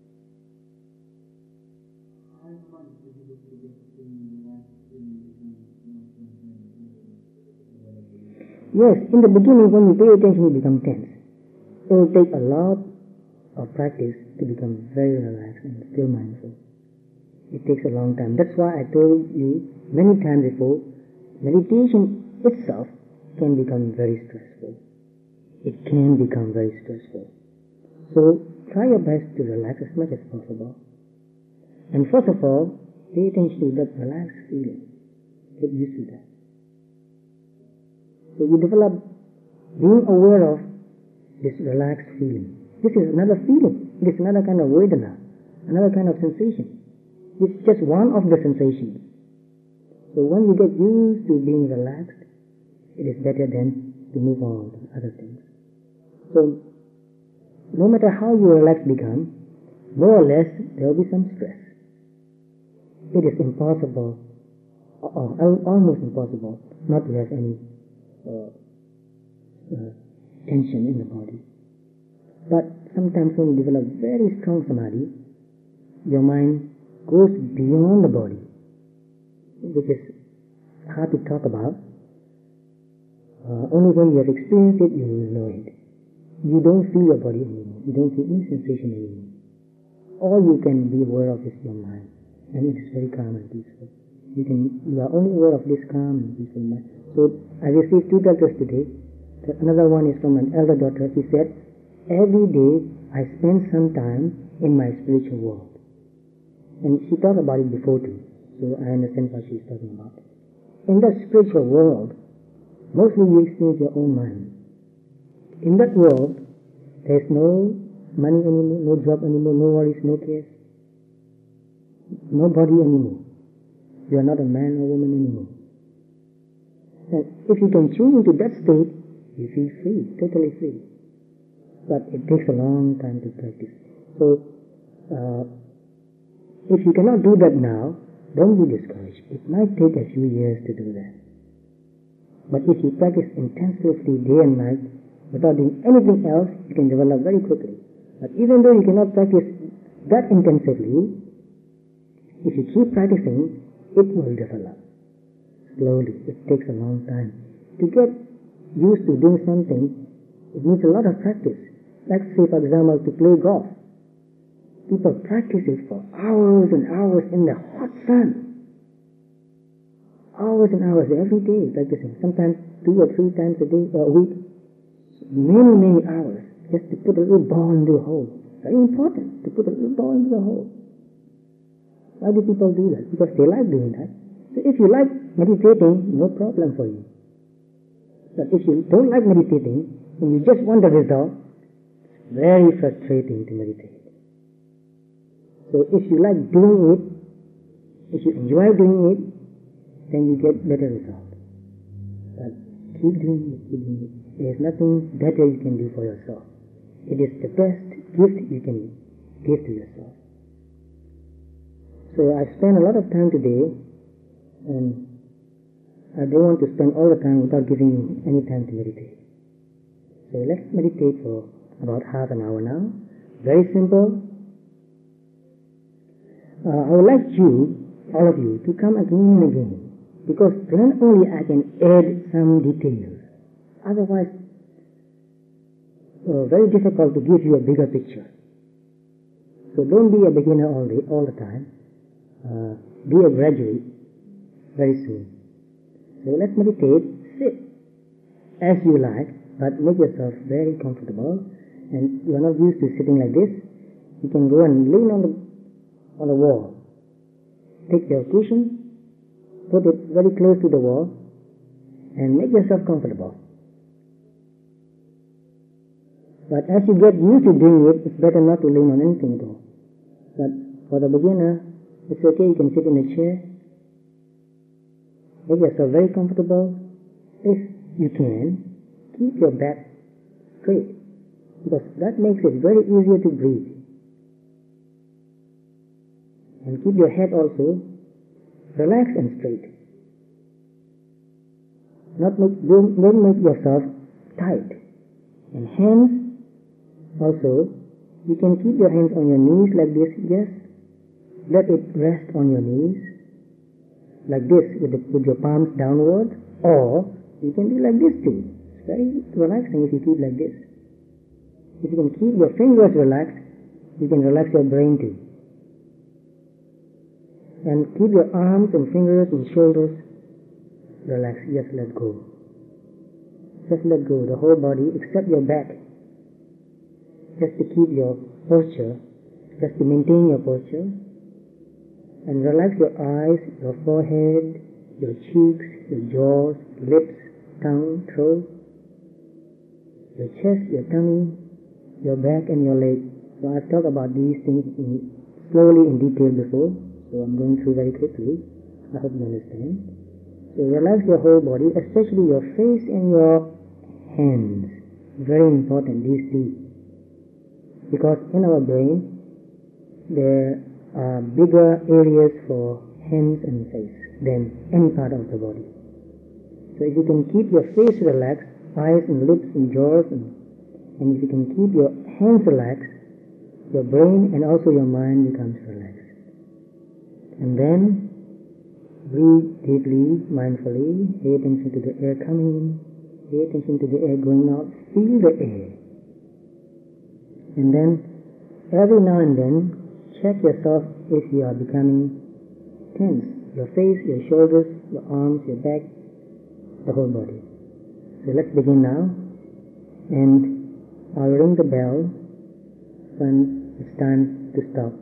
Yes, in the beginning when you pay attention you become tense. It will take a lot of practice to become very relaxed and still mindful. It takes a long time. That's why I told you many times before, meditation itself can become very stressful. It can become very stressful. So try your best to relax as much as possible. And first of all, pay attention to that relaxed feeling. Get used to that. So you develop being aware of this relaxed feeling. This is another feeling. It is another kind of vedana, another kind of sensation. It's just one of the sensations. So when you get used to being relaxed, it is better then to move on to other things. So no matter how you relaxed become, more or less there will be some stress. It is impossible, or almost impossible, not to have any tension in the body. But sometimes when you develop very strong samadhi, your mind goes beyond the body, which is hard to talk about. Only when you have experienced it, you will know it. You don't feel your body anymore. You don't feel any sensation anymore. All you can be aware of is your mind, and it is very calm and peaceful. You are only aware of this calm and peaceful mind. So I received 2 letters today. Another one is from an elder daughter. She said, every day I spend some time in my spiritual world. And she talked about it before too, so I understand what she's talking about. In that spiritual world, mostly you experience your own mind. In that world, there's no money anymore, no job anymore, no worries, no cares, no body anymore. You are not a man or woman anymore. And if you can tune into that state, you feel free, totally free. But it takes a long time to practice. So, if you cannot do that now, don't be discouraged. It might take a few years to do that. But if you practice intensively day and night, without doing anything else, you can develop very quickly. But even though you cannot practice that intensively, if you keep practicing, it will develop slowly. It takes a long time. To get used to doing something, it needs a lot of practice. Let's say, for example, to play golf. People practice it for hours and hours in the hot sun. Hours and hours every day practicing. Sometimes 2 or 3 times a day, a week. Many, many hours just to put a little ball into a hole. Very important to put a little ball into the hole. Why do people do that? Because they like doing that. So if you like meditating, no problem for you. But if you don't like meditating and you just want the result, it's very frustrating to meditate. So if you like doing it, if you enjoy doing it, then you get better results. But keep doing it, keep doing it. There is nothing better you can do for yourself. It is the best gift you can give to yourself. So I spent a lot of time today, and I don't want to spend all the time without giving you any time to meditate. So let's meditate for about half an hour now. Very simple. I would like you, all of you, to come again and again, because then only I can add some details. Otherwise, very difficult to give you a bigger picture. So don't be a beginner all the time. Be a graduate very soon. So let's meditate. Sit as you like, but make yourself very comfortable. And you are not used to sitting like this. You can go and lean on the wall. Take your cushion, put it very close to the wall, and make yourself comfortable. But as you get used to doing it, it's better not to lean on anything at all. But for the beginner, it's okay, you can sit in a chair. Make yourself very comfortable. If you can, keep your back straight, because that makes it very easier to breathe. And keep your head also relaxed and straight. Don't make yourself tight. And hands also, you can keep your hands on your knees like this. Just let it rest on your knees like this with your palms downward, or you can do like this too. It's very relaxing if you keep like this. If you can keep your fingers relaxed, you can relax your brain too. And keep your arms and fingers and shoulders relaxed. Just let go. Just let go the whole body except your back. Just to keep your posture, just to maintain your posture. And relax your eyes, your forehead, your cheeks, your jaws, lips, tongue, throat, your chest, your tummy, your back and your legs. So I've talked about these things slowly in detail before, so I'm going through very quickly. I hope you understand. So relax your whole body, especially your face and your hands. Very important, these two. Because in our brain, there are bigger areas for hands and face than any part of the body. So if you can keep your face relaxed, eyes and lips and jaws, and if you can keep your hands relaxed, your brain and also your mind becomes relaxed. And then breathe deeply, mindfully, pay attention to the air coming in, pay attention to the air going out, feel the air. And then every now and then check yourself if you are becoming tense. Your face, your shoulders, your arms, your back, the whole body. So let's begin now. And I'll ring the bell when it's time to stop.